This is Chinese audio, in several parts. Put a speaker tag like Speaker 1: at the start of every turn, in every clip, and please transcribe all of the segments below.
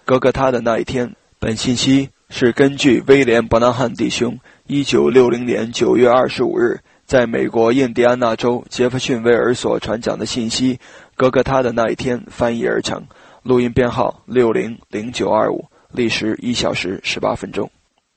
Speaker 1: 哥哥他的那一天。本信息是根据威廉·伯南汉弟兄1960年9月25日在美国印第安纳州杰弗逊维尔所传讲的信息，哥哥他的那一天翻译而成，录音编号600925，历时1小时18分钟。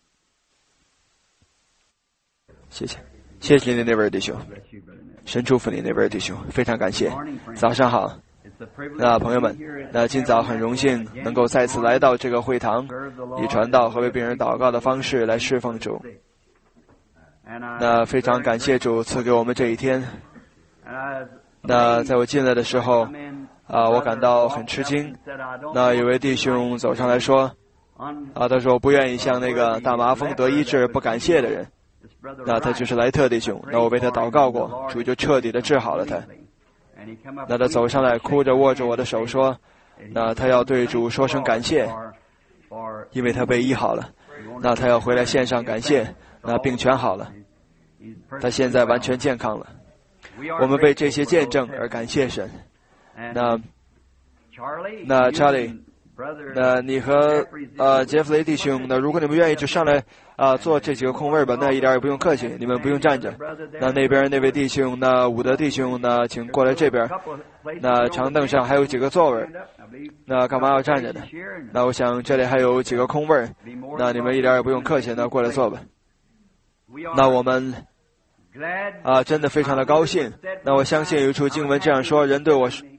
Speaker 1: 谢谢，谢谢您那位弟兄，神祝福你那位弟兄，非常感谢。早上好。那朋友们，那今早很荣幸能够再次来到这个会堂，以传道和为病人祷告的方式来侍奉主。那非常感谢主赐给我们这一天。那在我进来的时候，我感到很吃惊。那有位弟兄走上来说，他说我不愿意像那个大麻风得医治不感谢的人。那他就是莱特弟兄，那我为他祷告过，主就彻底的治好了他。那他走上来哭着握着我的手说，那他要对主说声感谢，因为他被医好了。那他要回来献上感谢，那病全好了，他现在完全健康了。我们为这些见证而感谢神。那 Charlie， 那你和杰弗雷弟兄，那如果你们愿意就上来坐这几个空位吧，那一点也不用客气，你们不用站着。那边那位弟兄，那伍德弟兄呢，请过来这边。那长凳上还有几个座位，那干嘛要站着呢？那我想这里还有几个空位，那你们一点也不用客气，那过来坐吧。那我们真的非常的高兴。那我相信有一处经文这样说，人对我说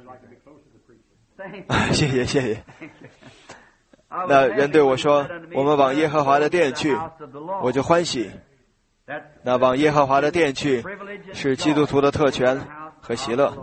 Speaker 1: 谢谢。那人对我说，我们往耶和华的殿去，我就欢喜。那往耶和华的殿去是基督徒的特权和喜乐。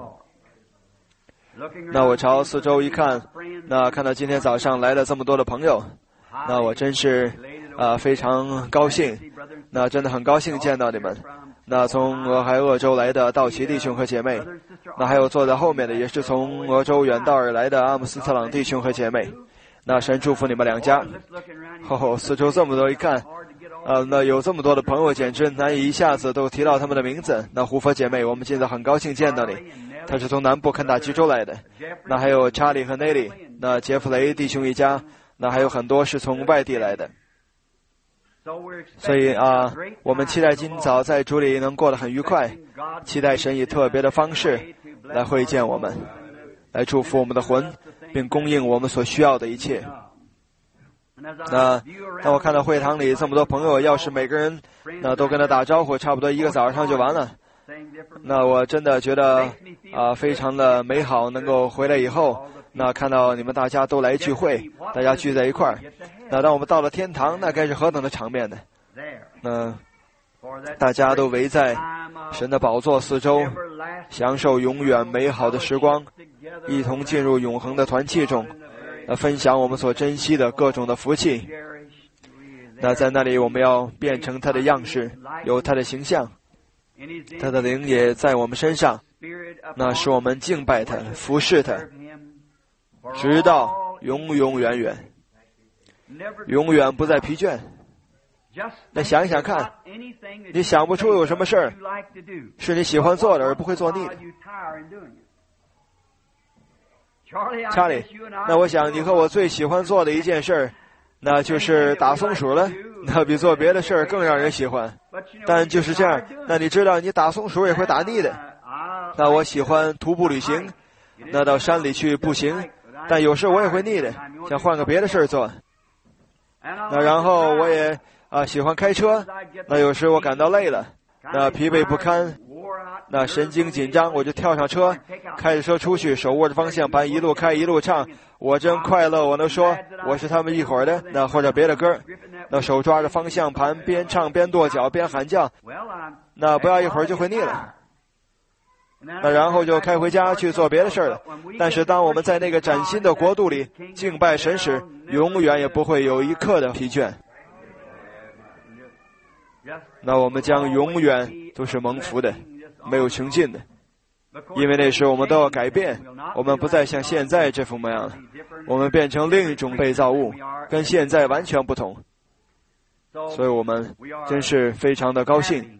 Speaker 1: 那我朝四周一看，那看到今天早上来了这么多的朋友，那我真是非常高兴。那真的很高兴见到你们。那从俄亥俄州来的道奇弟兄和姐妹，那还有坐在后面的也是从俄州远道而来的阿姆斯特朗弟兄和姐妹。那神祝福你们两家。四周这么多一看，那有这么多的朋友，简直难以一下子都提到他们的名字。那胡佛姐妹，我们今天很高兴见到你，她是从南部肯塔基州来的。那还有查理和内利，那杰弗雷弟兄一家，那还有很多是从外地来的。所以我们期待今早在主里能过得很愉快，期待神以特别的方式来会见我们，来祝福我们的魂，并供应我们所需要的一切。那我看到会堂里这么多朋友，要是每个人都跟他打招呼，差不多一个早上就完了。那我真的觉得非常的美好，能够回来以后，那看到你们大家都来聚会，大家聚在一块儿。那当我们到了天堂，那该是何等的场面呢？大家都围在神的宝座四周，享受永远美好的时光，一同进入永恒的团契中，分享我们所珍惜的各种的福气。那在那里我们要变成他的样式，有他的形象，他的灵也在我们身上，那使我们敬拜他，服侍他，直到永永远远，永远不再疲倦。那想一想看，你想不出有什么事儿是你喜欢做的而不会做腻的。查理，那我想你和我最喜欢做的一件事儿，那就是打松鼠了。那比做别的事儿更让人喜欢。但就是这样，那你知道你打松鼠也会打腻的。那我喜欢徒步旅行，那到山里去步行，但有时我也会腻的，想换个别的事儿做。那然后我也喜欢开车，那有时我感到累了，那疲惫不堪，那神经紧张，我就跳上车，开着车出去，手握着方向盘，一路开一路唱，我真快乐，我能说我是他们一伙的。那或者别的歌，那手抓着方向盘，边唱边跺脚边喊叫，那不要一会儿就会腻了。那然后就开回家去做别的事了。但是当我们在那个崭新的国度里敬拜神时，永远也不会有一刻的疲倦。那我们将永远都是蒙福的，没有穷尽的。因为那时我们都要改变，我们不再像现在这副模样了，我们变成另一种被造物，跟现在完全不同。所以我们真是非常的高兴。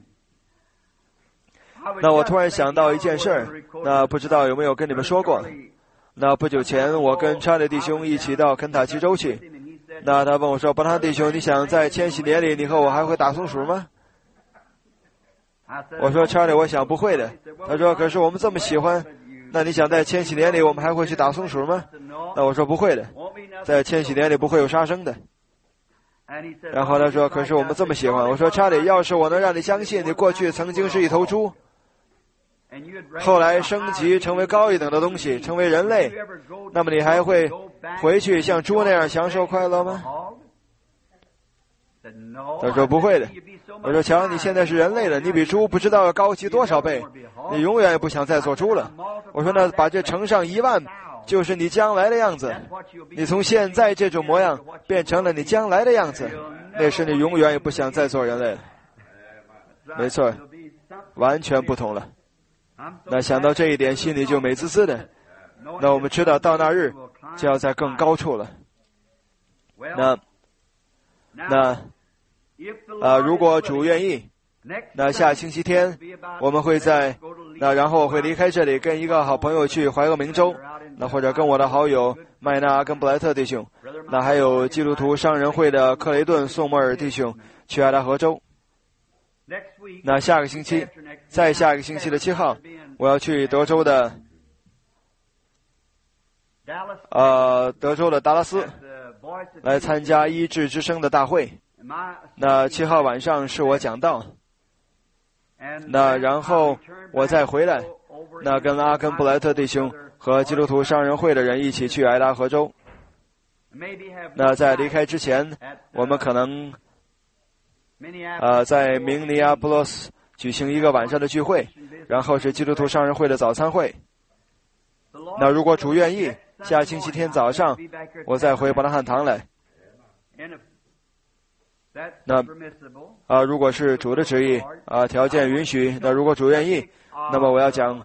Speaker 1: 那我突然想到一件事儿，那不知道有没有跟你们说过。 那不久前，我跟查理弟兄一起到肯塔基州去。那他问我说：“伯纳弟兄，你想在千禧年里，你和我还会打松鼠吗？”我说：“查理，我想不会的。”他说：“可是我们这么喜欢，那你想在千禧年里，我们还会去打松鼠吗？”那我说：“不会的，在千禧年里不会有杀生的。”然后他说：“可是我们这么喜欢。”我说：“查理，要是我能让你相信你过去曾经是一头猪，后来升级成为高一等的东西，成为人类，那么你还会回去像猪那样享受快乐吗？”他说：“不会的。”我说：“瞧，你现在是人类了，你比猪不知道要高级多少倍，你永远也不想再做猪了。”我说：“那把这乘上10000，就是你将来的样子。你从现在这种模样变成了你将来的样子，那时你永远也不想再做人类了。”没错，完全不同了。那想到这一点，心里就美滋滋的。那我们知道到那日就要在更高处了。如果主愿意，那下星期天我们会然后我会离开这里，跟一个好朋友去怀俄明州，那或者跟我的好友麦纳跟布莱特弟兄，那还有基督徒商人会的克雷顿宋莫尔弟兄去爱达荷州。那下个星期，再下个星期的7号，我要去德州的达拉斯来参加医治之声的大会。那7号晚上是我讲道，那然后我再回来，那跟阿根布莱特弟兄和基督徒商人会的人一起去爱达荷州。那在离开之前，我们可能在明尼阿波利斯举行一个晚上的聚会，然后是基督徒商人会的早餐会。那如果主愿意，下星期天早上我再回伯拉罕堂来。那如果是主的旨意条件允许，那如果主愿意，那么我要讲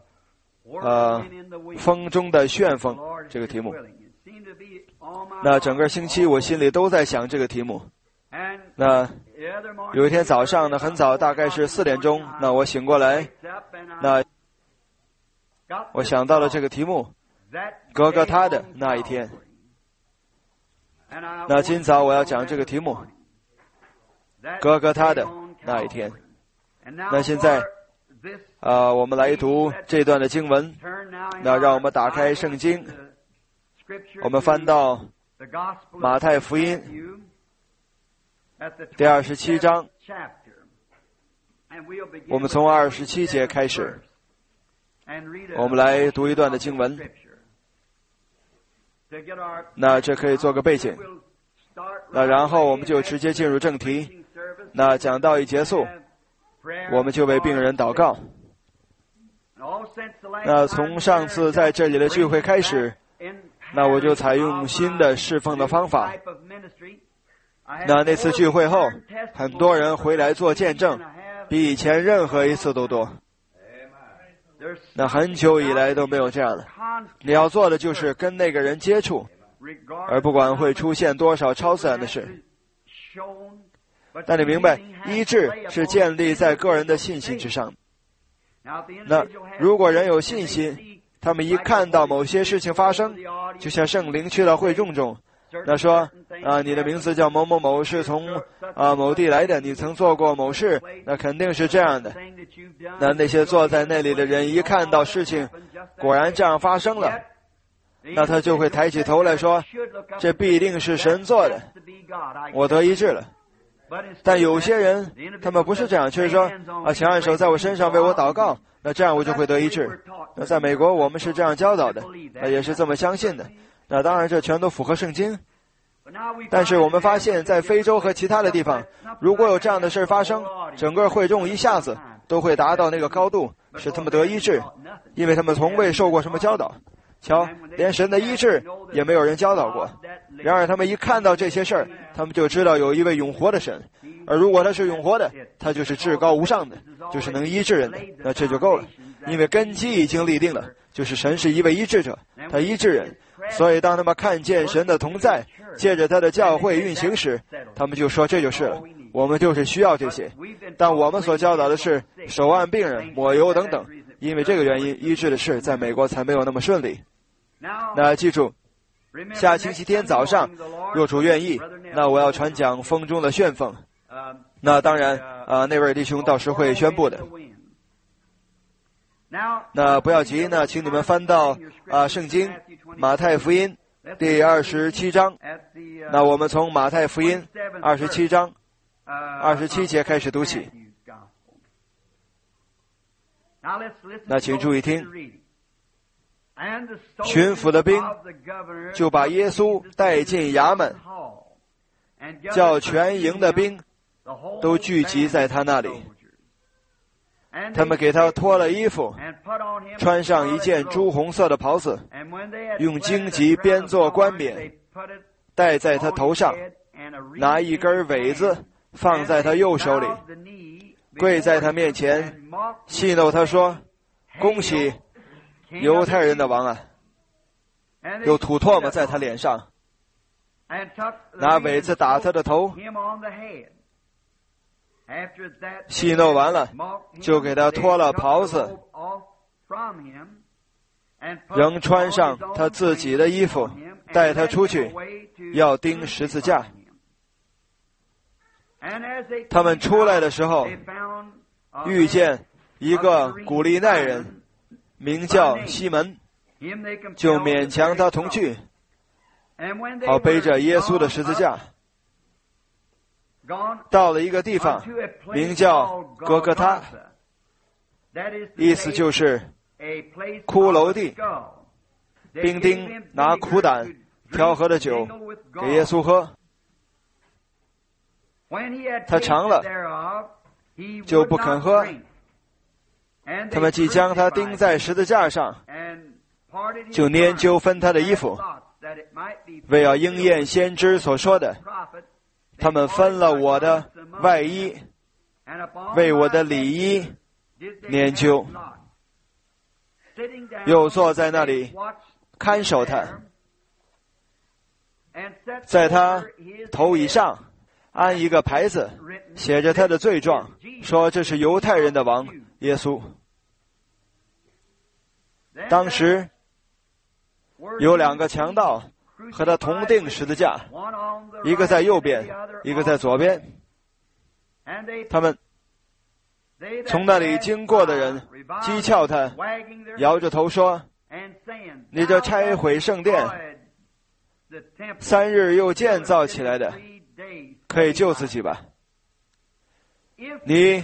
Speaker 1: 风中的旋风这个题目。那整个星期我心里都在想这个题目。那有一天早上呢，很早，大概是4点钟，那我醒过来，那我想到了这个题目，哥哥他的那一天。那今早我要讲这个题目，哥哥他的那一天。那现在我们来读这段的经文。那让我们打开圣经，我们翻到马太福音第27章，我们从27节开始，我们来读一段的经文。那这可以做个背景。那然后我们就直接进入正题。那讲道一结束，我们就为病人祷告。那从上次在这里的聚会开始，那我就采用新的侍奉的方法。那次聚会后，很多人回来做见证，比以前任何一次都多。那很久以来都没有这样的。你要做的就是跟那个人接触，而不管会出现多少超自然的事。但你明白，医治是建立在个人的信心之上。那如果人有信心，他们一看到某些事情发生，就像圣灵去到会众中，那说你的名字叫某某某，是从某地来的，你曾做过某事，那肯定是这样的。那些坐在那里的人一看到事情果然这样发生了，那他就会抬起头来说，这必定是神做的，我得医治了。但有些人他们不是这样，却是说请按手在我身上为我祷告，那这样我就会得医治。那在美国我们是这样教导的，也是这么相信的。那当然这全都符合圣经。但是我们发现在非洲和其他的地方，如果有这样的事发生，整个会众一下子都会达到那个高度，使他们得医治，因为他们从未受过什么教导。瞧，连神的医治也没有人教导过。然而他们一看到这些事儿，他们就知道有一位永活的神，而如果他是永活的，他就是至高无上的，就是能医治人的，那这就够了。因为根基已经立定了，就是神是一位医治者，他医治人。所以当他们看见神的同在，借着他的教会运行时，他们就说这就是了，我们就是需要这些。但我们所教导的是手按病人、抹油等等，因为这个原因，医治的事在美国才没有那么顺利。 那记住，下星期天早上，若主愿意，那我要传讲风中的旋风。那当然，那位弟兄到时会宣布的。那不要急，那请你们翻到圣经马太福音第27章。那我们从马太福音27章27节开始读起。那请注意听。巡抚的兵就把耶稣带进衙门，叫全营的兵都聚集在他那里。他们给他脱了衣服，穿上一件朱红色的袍子，用荆棘编作冠冕，戴在他头上，拿一根苇子放在他右手里，跪在他面前，戏弄他说：“恭喜犹太人的王啊！”又吐唾沫在他脸上，拿苇子打他的头。戏弄完了，就给他脱了袍子，仍穿上他自己的衣服，带他出去，要钉十字架。他们出来的时候，遇见一个古利奈人，名叫西门，就勉强他同去，好背着耶稣的十字架。到了一个地方，名叫哥哥他，意思就是骷髅地。兵丁拿苦胆调和的酒给耶稣喝，他尝了就不肯喝。他们即将他钉在十字架上，就拈阄分他的衣服，为要应验先知所说的，他们分了我的外衣，为我的里衣拈阄。又坐在那里看守他，在他头以上安一个牌子，写着他的罪状，说这是犹太人的王耶稣。当时有两个强盗和他同钉十字架，一个在右边，一个在左边。他们从那里经过的人讥诮他，摇着头说：“你这拆毁圣殿，3日又建造起来的，可以救自己吧？你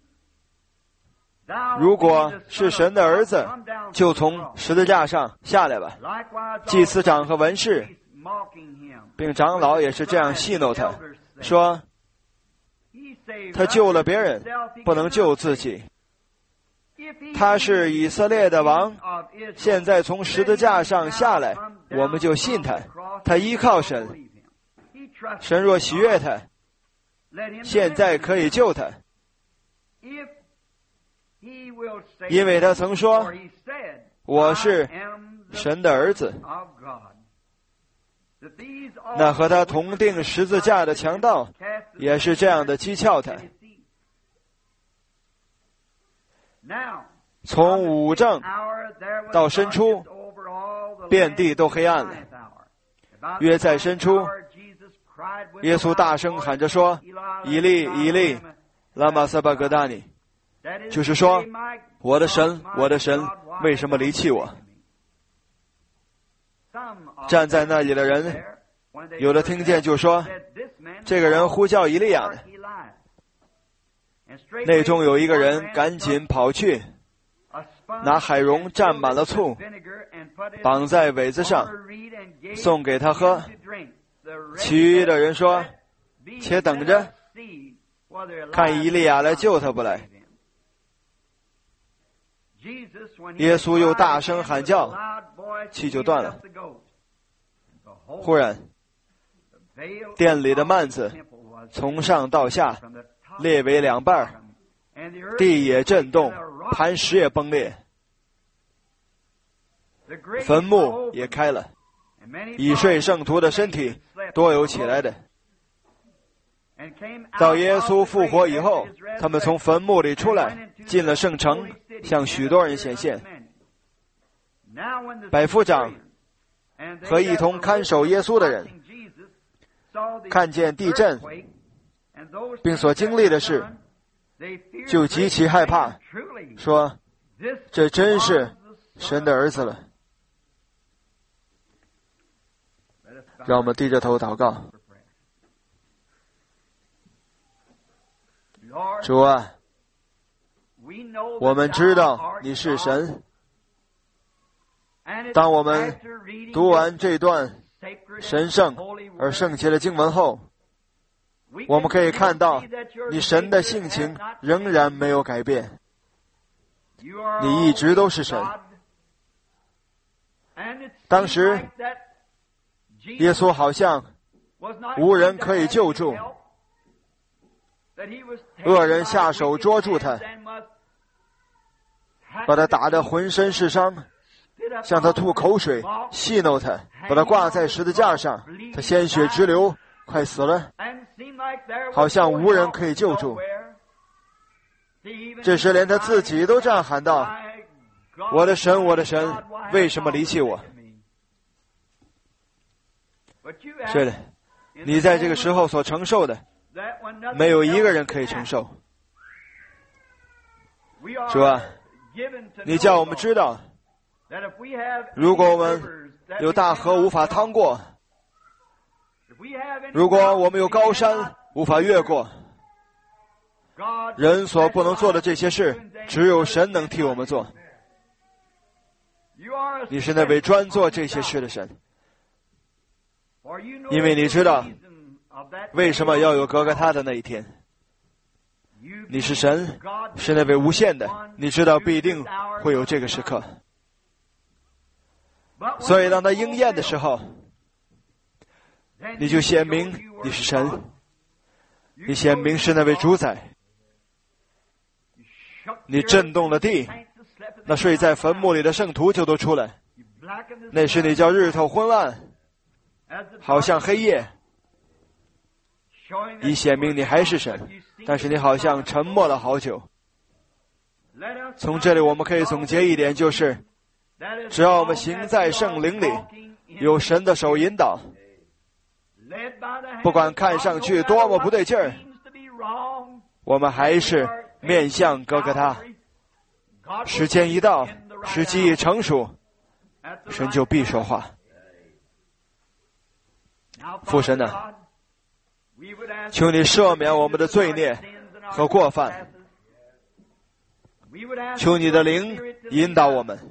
Speaker 1: 如果是神的儿子，就从十字架上下来吧。”祭司长和文士并长老也是这样戏弄他，说他救了别人，不能救自己。他是以色列的王，现在从十字架上下来，我们就信他。他依靠神，神若喜悦他，现在可以救他。因为他曾说，我是神的儿子。那和他同钉十字架的强盗也是这样的讥诮他。从午正到申初，遍地都黑暗了。约在申初，耶稣大声喊着说：“以利以利，拉玛撒巴格达尼。”就是说，我的神，我的神，为什么离弃我？站在那里的人，有的听见就说，这个人呼叫以利亚呢。内中有一个人赶紧跑去，拿海蓉蘸满了醋，绑在苇子上，送给他喝。其余的人说，且等着，看以利亚来救他不来。耶稣又大声喊叫，气就断了。忽然，殿里的幔子从上到下裂为2半，地也震动，磐石也崩裂，坟墓也开了，已睡圣徒的身体多有起来的。到耶稣复活以后，他们从坟墓里出来，进了圣城，向许多人显现。百夫长和一同看守耶稣的人看见地震并所经历的事，就极其害怕，说这真是神的儿子了。让我们低着头祷告。主啊，我们知道你是神。当我们读完这段神圣而圣洁的经文后，我们可以看到你神的性情仍然没有改变，你一直都是神。当时耶稣好像无人可以救助，恶人下手捉住他，把他打得浑身是伤，向他吐口水，戏弄他，把他挂在十字架上，他鲜血直流，快死了，好像无人可以救助。这时连他自己都这样喊道：我的神，我的神，为什么离弃我？是的，你在这个时候所承受的，没有一个人可以承受。主啊，你叫我们知道，如果我们有大河无法趟过，如果我们有高山无法越过，人所不能做的这些事，只有神能替我们做。你是那位专做这些事的神，因为你知道为什么要有哥哥他的那一天。你是神，是那位无限的，你知道必定会有这个时刻。所以当他应验的时候，你就显明你是神，你显明是那位主宰。你震动了地，那睡在坟墓里的圣徒就都出来。那时你叫日头昏暗，好像黑夜，以显明你还是神，但是你好像沉默了好久。从这里我们可以总结一点，就是只要我们行在圣灵里，有神的手引导，不管看上去多么不对劲儿，我们还是面向哥哥他。时间一到，时机一成熟，神就必说话。父神啊，求你赦免我们的罪孽和过犯，求你的灵引导我们，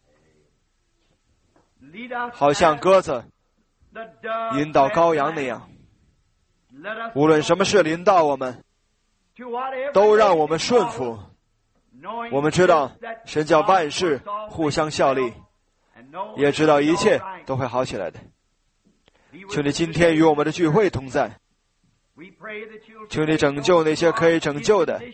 Speaker 1: 好像鸽子引导羔羊那样，无论什么事临到我们，都让我们顺服。我们知道神叫万事互相效力，也知道一切都会好起来的。求你今天与我们的聚会同在，求你拯救那些可以拯救的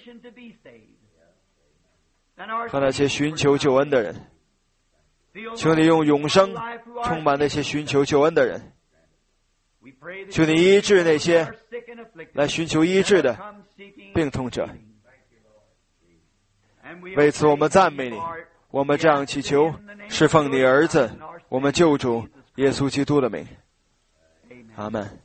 Speaker 1: 和那些寻求救恩的人，求你用永生充满那些寻求救恩的人，求你医治那些来寻求医治的病痛者。为此我们赞美你，我们这样祈求，是奉你儿子我们救主耶稣基督的名，阿们。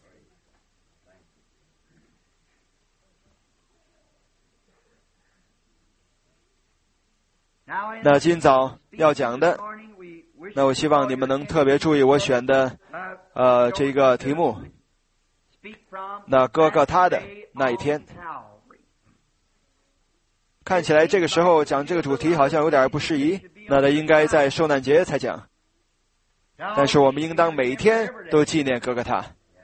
Speaker 1: 那今早要讲的，那我希望你们能特别注意我选的这个题目，那哥哥他的那一天。看起来这个时候讲这个主题好像有点不适宜，那应该在受难节才讲，但是我们应当每天都纪念哥哥他。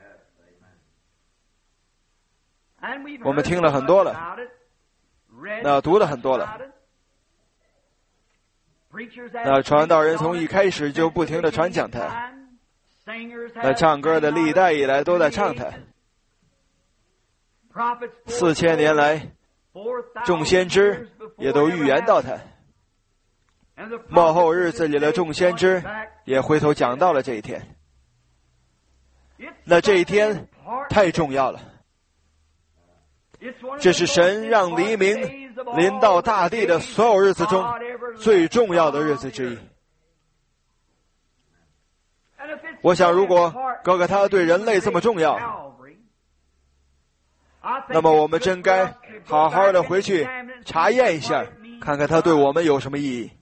Speaker 1: 我们听了很多了，那读了很多了，那传道人从一开始就不停地传讲他，那唱歌的历代以来都在唱他，4000年来众先知也都预言到他，末后日子里的众先知也回头讲到了这一天。那这一天太重要了，这是神让黎明临到大地的所有日子中最重要的日子之一。 我想，如果哥哥他对人类这么重要，那么我们真该好好的回去查验一下，看看他对我们有什么意义。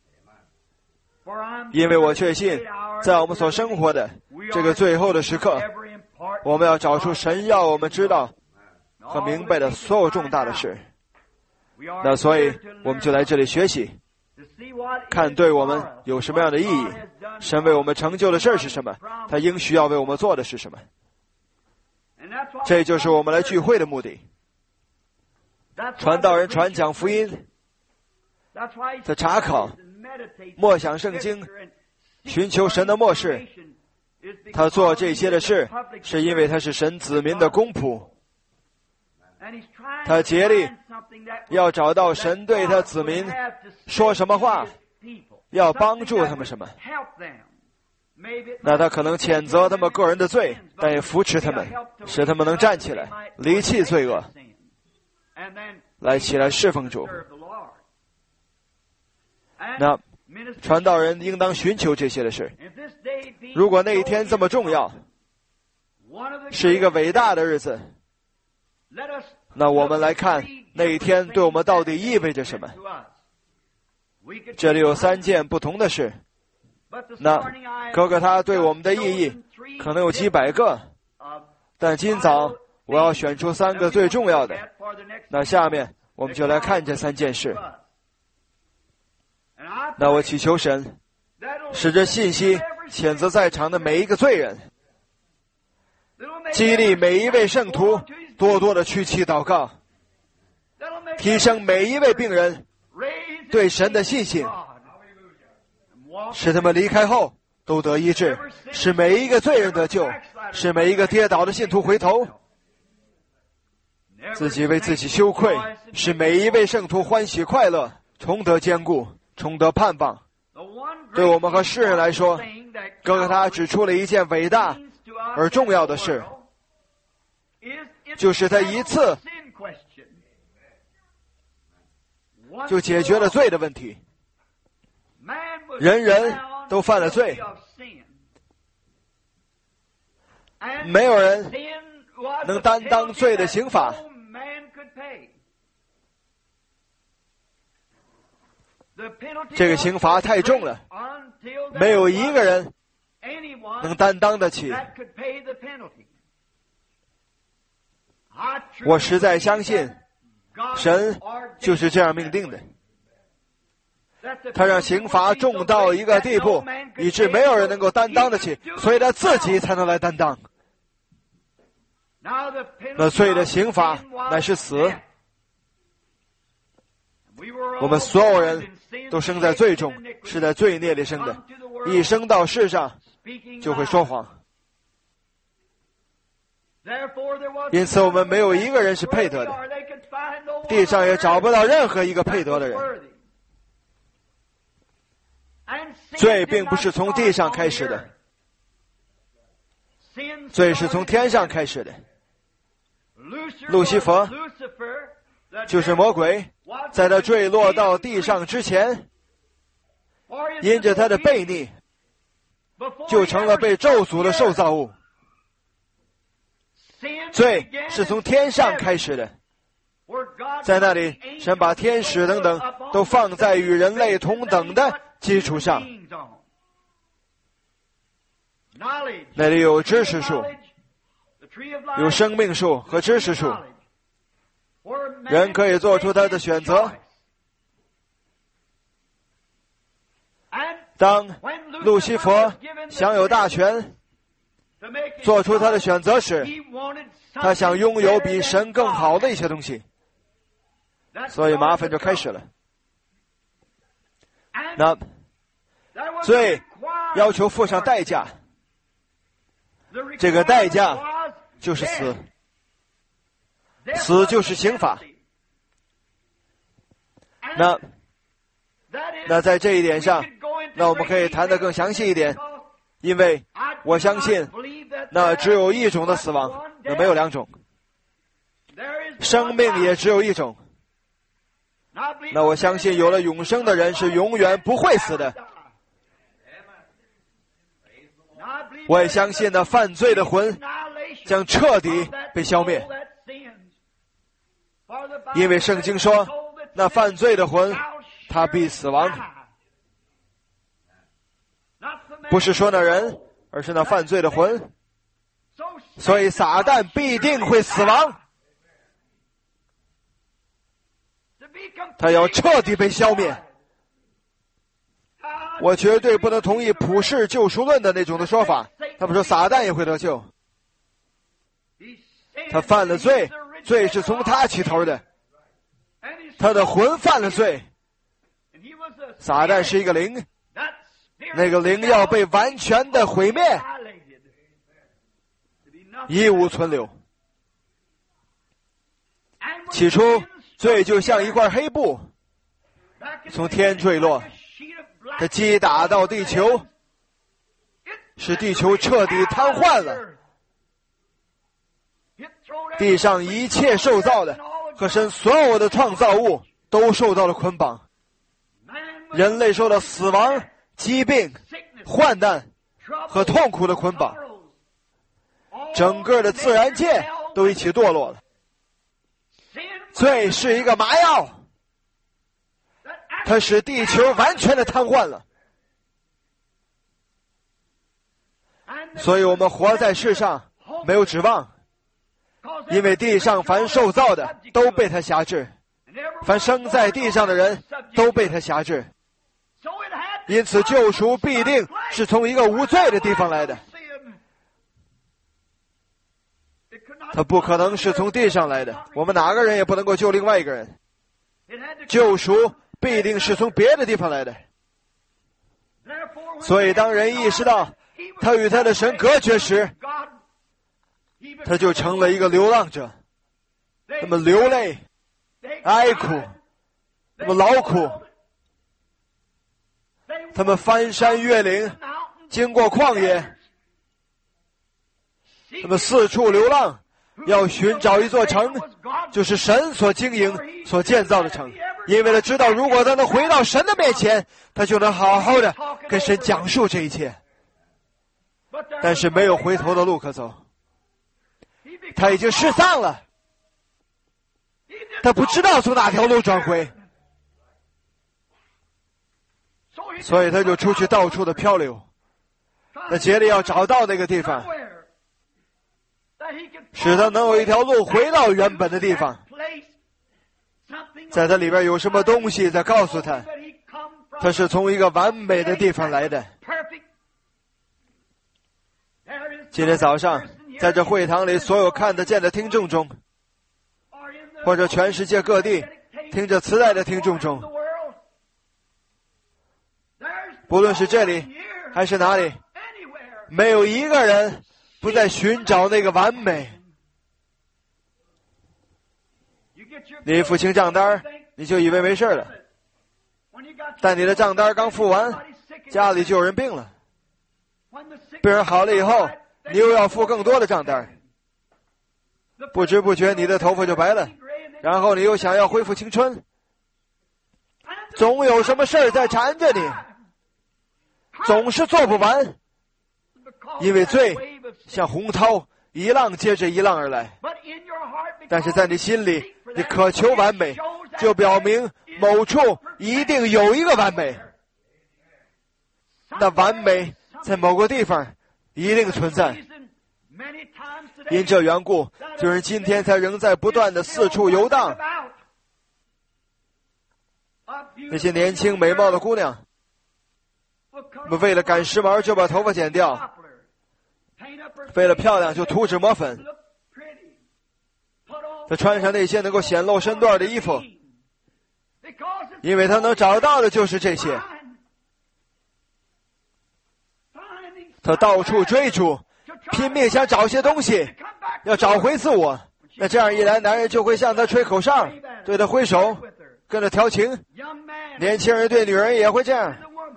Speaker 1: 因为我确信，在我们所生活的这个最后的时刻，我们要找出神要我们知道和明白的所有重大的事。那所以我们就来这里学习，看对我们有什么样的意义，神为我们成就的事是什么，他应许要为我们做的是什么。这就是我们来聚会的目的。传道人传讲福音，在查考默想圣经，寻求神的默示，他做这些的事是因为他是神子民的公仆，他竭力要找到神对他子民说什么话，要帮助他们什么。那他可能谴责他们个人的罪，但也扶持他们，使他们能站起来，离弃罪恶，来起来侍奉主。那传道人应当寻求这些的事。如果那一天这么重要，是一个伟大的日子，那我们来看那一天对我们到底意味着什么。这里有3件不同的事。那哥哥他对我们的意义可能有几百个，但今早我要选出3个最重要的。那下面我们就来看这3件事。那我祈求神使这信息谴责在场的每一个罪人，激励每一位圣徒多多的屈膝祷告，提升每一位病人对神的信心，使他们离开后都得医治，使每一个罪人得救，使每一个跌倒的信徒回头，自己为自己羞愧，使每一位圣徒欢喜快乐，重得坚固，重得盼望。对我们和世人来说，哥哥他指出了一件伟大而重要的事，就是他一次就解决了罪的问题。人人都犯了罪，没有人能担当罪的刑罚。这个刑罚太重了，没有一个人能担当得起。我实在相信，神就是这样命定的。他让刑罚重到一个地步，以致没有人能够担当得起，所以他自己才能来担当。那罪的刑罚乃是死。我们所有人都生在罪中，是在罪孽里生的，一生到世上就会说谎。因此我们没有一个人是配得的，地上也找不到任何一个配得的人。罪并不是从地上开始的，罪是从天上开始的。路西弗就是魔鬼，在他坠落到地上之前，因着他的悖逆，就成了被咒诅的受造物。罪是从天上开始的，在那里神把天使等等都放在与人类同等的基础上。那里有知识树，有生命树和知识树，人可以做出他的选择。当路西弗享有大权，做出他的选择时，他想拥有比神更好的一些东西，所以麻烦就开始了。那罪要求付上代价，这个代价就是死，死就是刑罚。那在这一点上，那我们可以谈得更详细一点，因为我相信那只有一种的死亡，那没有2种，生命也只有一种。那我相信有了永生的人是永远不会死的。 我也相信那犯罪的魂将彻底被消灭，因为圣经说，那犯罪的魂他必死亡，不是说那人，而是那犯罪的魂。所以撒旦必定会死亡，他要彻底被消灭。我绝对不能同意普世救赎论的那种的说法，他们说撒旦也会得救，他犯了罪，罪是从他起头的，他的魂犯了罪，撒旦是一个灵，那个灵要被完全的毁灭，一无存留。起初罪就像一块黑布从天坠落，它击打到地球，使地球彻底瘫痪了，地上一切受造的和神所有的创造物都受到了捆绑，人类受到死亡、疾病、患难和痛苦的捆绑，整个的自然界都一起堕落了。罪是一个麻药，它使地球完全的瘫痪了，所以我们活在世上没有指望，因为地上凡受造的都被他辖制，凡生在地上的人都被他辖制，因此救赎必定是从一个无罪的地方来的，他不可能是从地上来的，我们哪个人也不能够救另外一个人，救赎必定是从别的地方来的。所以当人意识到他与他的神隔绝时，他就成了一个流浪者，那么流泪、哀哭，那么劳苦，他们翻山越岭，经过旷野，他们四处流浪，要寻找一座城，就是神所经营、所建造的城，因为他知道如果他能回到神的面前，他就能好好的跟神讲述这一切。但是没有回头的路可走，他已经失丧了，他不知道从哪条路转回，所以他就出去到处的漂流，他竭力要找到那个地方，使他能有一条路回到原本的地方，在他里边有什么东西在告诉他，他是从一个完美的地方来的。今天早上在这会堂里所有看得见的听众中，或者全世界各地听着磁带的听众中，不论是这里还是哪里，没有一个人不在寻找那个完美。你付清账单，你就以为没事了，但你的账单刚付完，家里就有人病了，病人好了以后，你又要付更多的账单，不知不觉你的头发就白了，然后你又想要恢复青春，总有什么事儿在缠着你，总是做不完，因为罪像洪涛一浪接着一浪而来。但是在你心里，你渴求完美，就表明某处一定有一个完美，那完美在某个地方一定存在。因这缘故，就是今天才仍在不断的四处游荡。那些年轻美貌的姑娘，我们为了赶时髦就把头发剪掉，为了漂亮就涂脂抹粉，他穿上那些能够显露身段的衣服，因为他能找到的就是这些。他到处追逐，拼命想找些东西，要找回自我。那这样一来，男人就会向他吹口哨，对他挥手，跟他调情。年轻人对女人也会这样，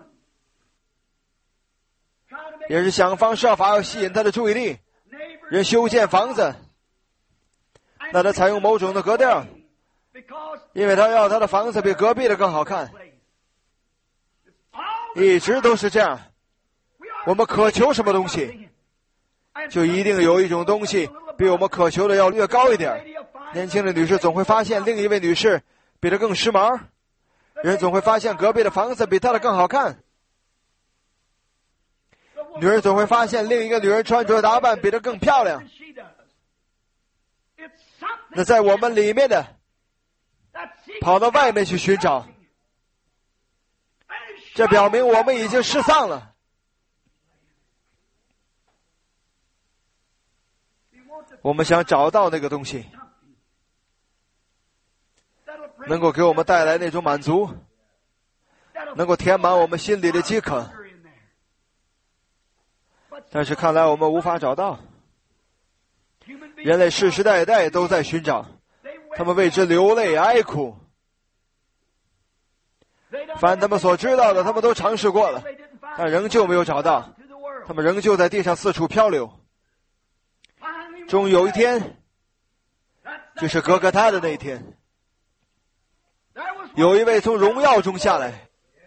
Speaker 1: 也是想方设法要吸引他的注意力。人修建房子，那他采用某种的格调，因为他要他的房子比隔壁的更好看。一直都是这样，我们渴求什么东西， 就一定有一种东西比我们渴求的要略高一点。年轻的女士总会发现另一位女士比她更时髦，人总会发现隔壁的房子比她的更好看，女人总会发现另一个女人穿着打扮比她更漂亮。那在我们里面的跑到外面去寻找，这表明我们已经失丧了。我们想找到那个东西，能够给我们带来那种满足，能够填满我们心里的饥渴。但是看来我们无法找到。人类世世代代都在寻找，他们为之流泪哀哭。凡他们所知道的，他们都尝试过了，但仍旧没有找到。他们仍旧在地上四处漂流。终有一天，就是哥哥他的那一天，有一位从荣耀中下来，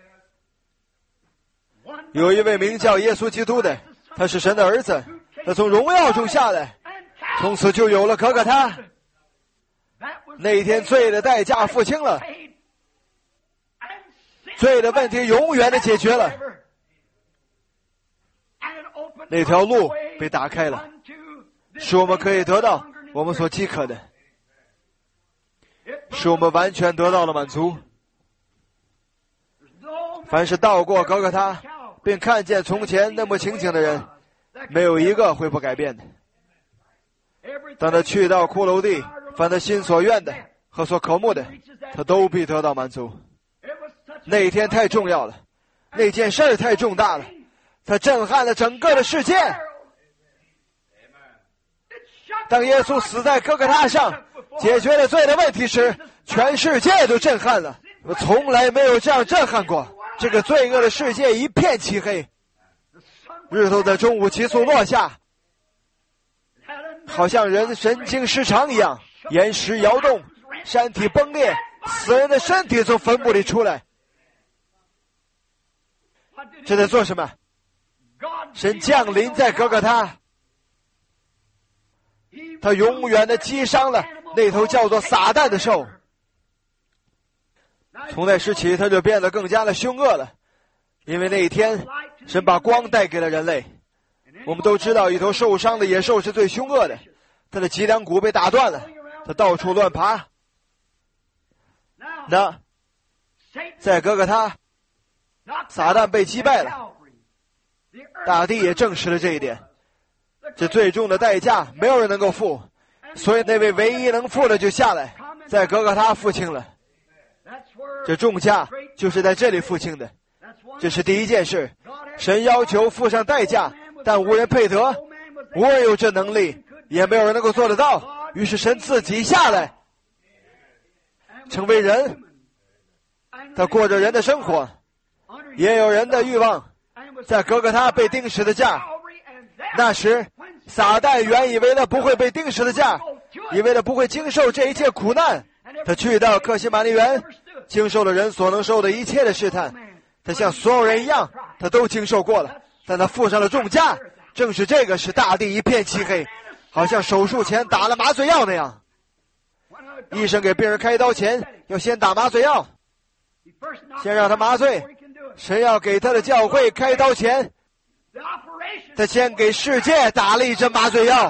Speaker 1: 有一位名叫耶稣基督的，他是神的儿子，他从荣耀中下来，从此就有了哥哥他。那一天罪的代价付清了，罪的问题永远的解决了，那条路被打开了，使我们可以得到我们所饥渴的，使我们完全得到了满足。凡是到过哥哥他并看见从前那么情景的人，没有一个会不改变的。当他去到骷髅地，凡他心所愿的和所渴慕的，他都必得到满足。那一天太重要了，那件事儿太重大了，它震撼了整个的世界。当耶稣死在哥哥他上，解决了罪的问题时，全世界都震撼了。我从来没有这样震撼过。这个罪恶的世界一片漆黑，日头在中午急速落下，好像人神经失常一样，岩石摇动，山体崩裂，死人的身体从坟墓里出来。这在做什么？神降临在哥哥他，他永远的击伤了那头叫做撒旦的兽。从那时起，他就变得更加的凶恶了，因为那一天神把光带给了人类。我们都知道一头受伤的野兽是最凶恶的，它的脊梁骨被打断了，它到处乱爬。那在哥哥他，撒旦被击败了，大地也证实了这一点。这最重的代价没有人能够付，所以那位唯一能付的就下来，在哥哥他付清了。这重价就是在这里付清的，这是第一件事。神要求付上代价，但无人配得，无人有这能力，也没有人能够做得到。于是神自己下来，成为人，他过着人的生活，也有人的欲望。在哥哥他被钉十字架，那时撒旦原以为他不会被钉十字架，以为他不会经受这一切苦难。他去到客西马尼园，经受了人所能受的一切的试探，他像所有人一样，他都经受过了，但他付上了重价。正是这个使大地一片漆黑，好像手术前打了麻醉药那样。医生给病人开刀前要先打麻醉药，先让他麻醉。神要给他的教会开刀前，他先给世界打了一针麻醉药，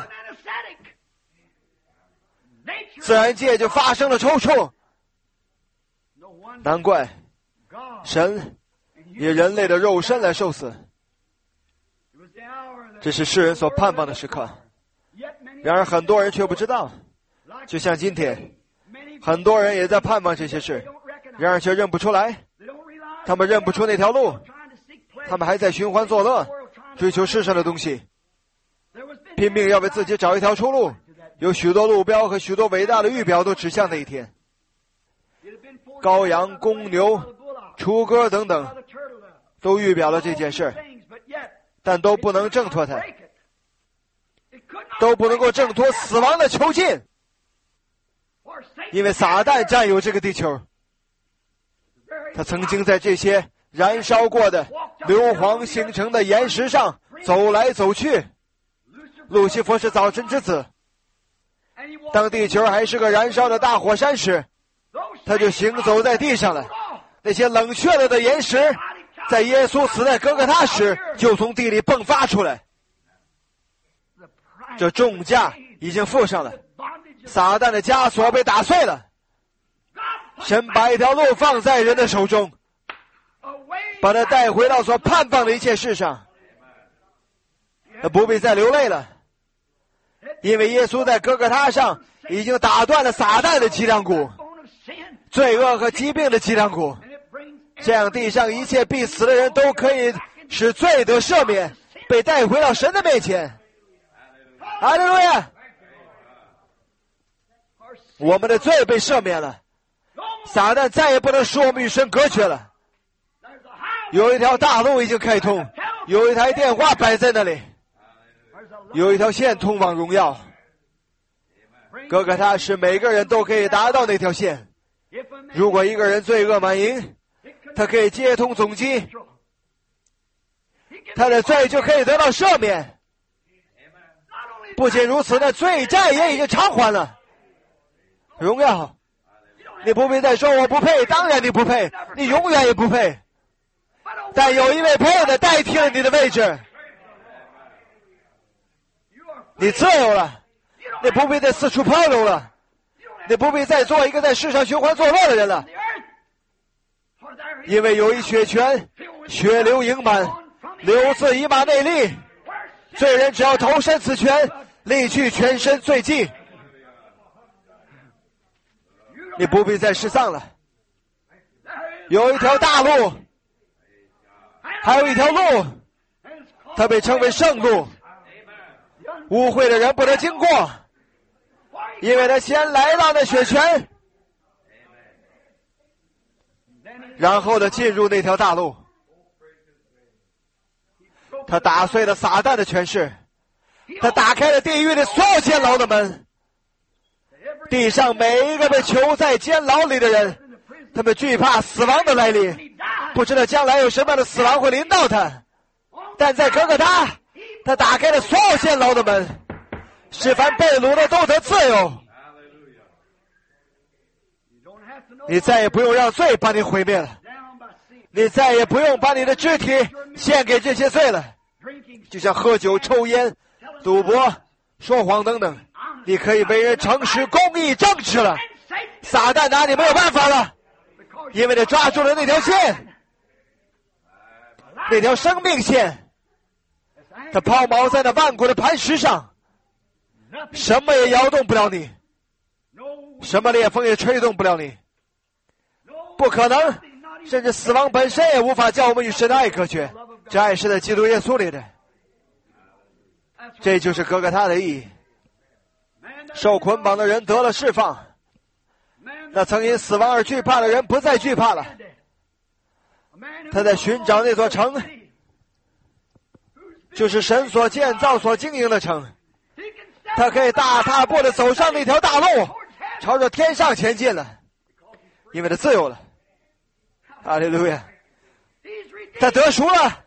Speaker 1: 自然界就发生了抽搐。难怪神以人类的肉身来受死，这是世人所盼望的时刻。然而很多人却不知道，就像今天很多人也在盼望这些事，然而却认不出来。他们认不出那条路，他们还在寻欢作乐，追求世上的东西，拼命要为自己找一条出路。有许多路标和许多伟大的预表都指向那一天。羔羊、公牛、雏鸽等等都预表了这件事，但都不能挣脱它，都不能够挣脱死亡的囚禁，因为撒旦占有这个地球。他曾经在这些燃烧过的硫磺形成的岩石上走来走去， 路西弗是早晨之子。当地球还是个燃烧的大火山时，他就行走在地上了。那些冷却了的岩石，在耶稣死在哥哥他时，就从地里迸发出来。这重价已经付上了，撒旦的枷锁被打碎了。神把一条路放在人的手中，把他带回到所盼望的一切事上。他不必再流泪了，因为耶稣在哥哥他上已经打断了撒旦的脊梁骨，罪恶和疾病的脊梁骨。这样地上一切必死的人都可以使罪得赦免，被带回到神的面前。哈利路亚！我们的罪被赦免了，撒旦再也不能使我们与神隔绝了。有一条大路已经开通，有一台电话摆在那里，有一条线通往荣耀。哥哥他使每个人都可以达到那条线。如果一个人罪恶满盈，他可以接通总机，他的罪就可以得到赦免。不仅如此，那罪债也已经偿还了。荣耀！你不必再说我不配，当然你不配，你永远也不配。但有一位配的代替了你的位置，你自由了，你不必再四处漂流了，你不必再做一个在世上寻欢作乐的人了。因为有一血泉，血流盈满，流自以马内利。罪人只要投身此泉，立去全身罪迹。你不必再失丧了。有一条大路，还有一条路，它被称为圣路。污秽的人不得经过，因为他先来到那血泉，然后呢进入那条大路。他打碎了撒旦的权势，他打开了地狱的所有监牢的门。地上每一个被囚在监牢里的人，他们惧怕死亡的来临，不知道将来有什么样的死亡会临到他。但在哥哥他打开了所有监牢的门，使凡被掳的都得自由。你再也不用让罪把你毁灭了，你再也不用把你的肢体献给这些罪了。就像喝酒、抽烟、赌博、说谎等等，你可以为人诚实、公义、正直了。撒旦拿你没有办法了，因为你抓住了那条线，那条生命线，它抛锚在那万古的磐石上，什么也摇动不了你，什么烈风也吹动不了你，不可能，甚至死亡本身也无法将我们与神的爱隔绝。这爱是在基督耶稣里的，这就是哥哥他的意义。受捆绑的人得了释放，那曾因死亡而惧怕的人不再惧怕了。他在寻找那座城，就是神所建造所经营的城。他可以大踏步地走上那条大路，朝着天上前进了，因为他自由了。哈利路亚！他得赎了，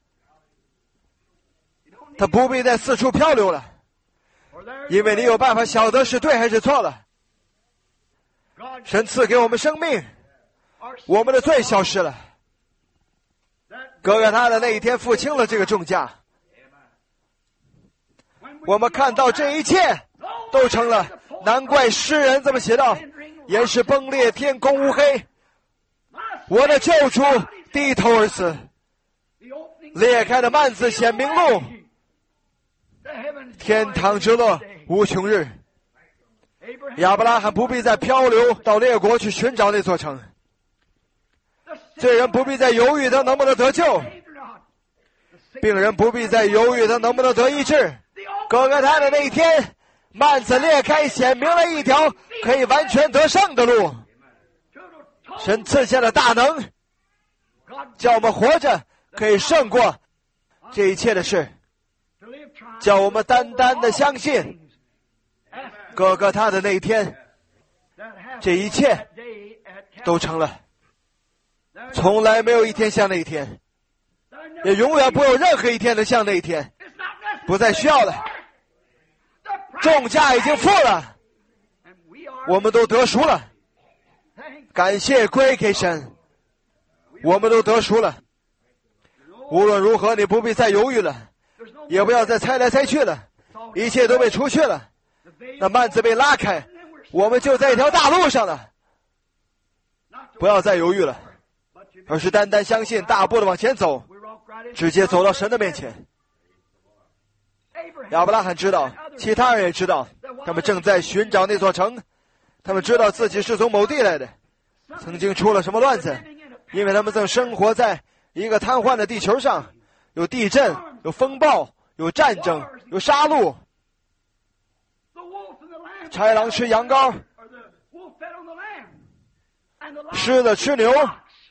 Speaker 1: 他不必再四处漂流了，因为你有办法晓得是对还是错了。神赐给我们生命，我们的罪消失了。哥哥他的那一天付清了这个重价。我们看到这一切都成了，难怪诗人这么写道：岩石崩裂，天空乌黑，我的救主低头而死，裂开的幔子显明路，天堂之乐无穷日。亚伯拉罕不必再漂流到列国去寻找那座城，罪人不必再犹豫他能不能得救，病人不必再犹豫他能不能得医治。哥哥他的那一天，幔子裂开，显明了一条可以完全得胜的路。神赐下了大能，叫我们活着可以胜过这一切的事，叫我们单单的相信哥哥他的那一天，这一切都成了。从来没有一天像那一天，也永远不会有任何一天能像那一天，不再需要了。 重价已经付了，我们都得赎了。感谢归给神，我们都得赎了。无论如何，你不必再犹豫了，也不要再猜来猜去了，一切都被除去了。那幔子被拉开，我们就在一条大路上了。不要再犹豫了，而是单单相信，大步的往前走，直接走到神的面前。亚伯拉罕知道，其他人也知道，他们正在寻找那座城。他们知道自己是从某地来的，曾经出了什么乱子，因为他们正生活在一个瘫痪的地球上，有地震，有风暴，有战争，有杀戮。豺狼吃羊羔，狮子吃牛，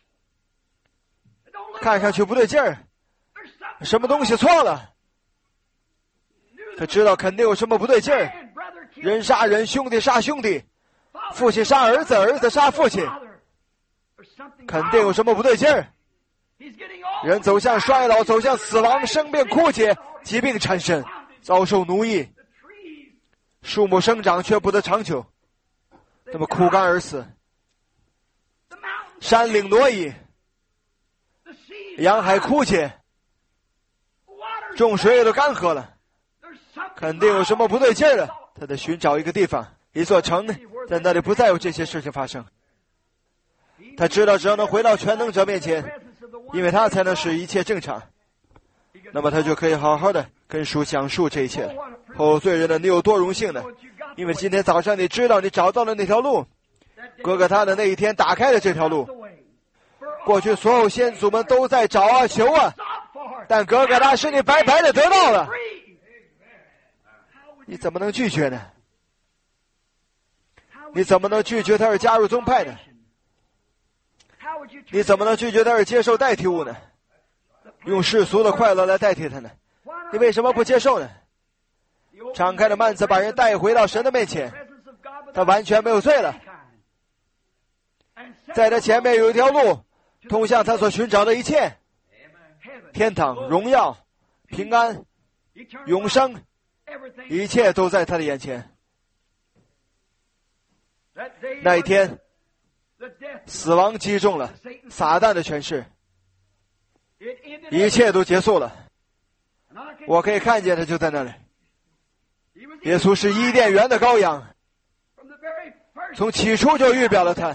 Speaker 1: 看上去不对劲儿，什么东西错了？他知道肯定有什么不对劲儿，人杀人，兄弟杀兄弟，父亲杀儿子，儿子杀父亲，肯定有什么不对劲儿。人走向衰老，走向死亡，生病枯竭，疾病缠身，遭受奴役。树木生长却不得长久，那么枯干而死。山岭挪移，洋海枯竭，众水也都干涸了，肯定有什么不对劲儿了。他在寻找一个地方，一座城，在那里不再有这些事情发生。他知道只要能回到全能者面前，因为他才能使一切正常，那么他就可以好好的跟主讲述这一切。罪人的你有多荣幸呢？因为今天早上你知道你找到了那条路，哥哥他的那一天打开了这条路。过去所有先祖们都在找啊求啊，但哥哥他是你白白的得到了，你怎么能拒绝呢？你怎么能拒绝他而加入宗派呢？你怎么能拒绝他而接受代替物呢？用世俗的快乐来代替他呢？你为什么不接受呢？敞开的幔子把人带回到神的面前，他完全没有罪了。在他前面有一条路，通向他所寻找的一切，天堂、荣耀、平安、永生，一切都在他的眼前。那一天，死亡击中了撒旦的权势，一切都结束了。我可以看见他就在那里。耶稣是伊甸园的羔羊，从起初就预表了他。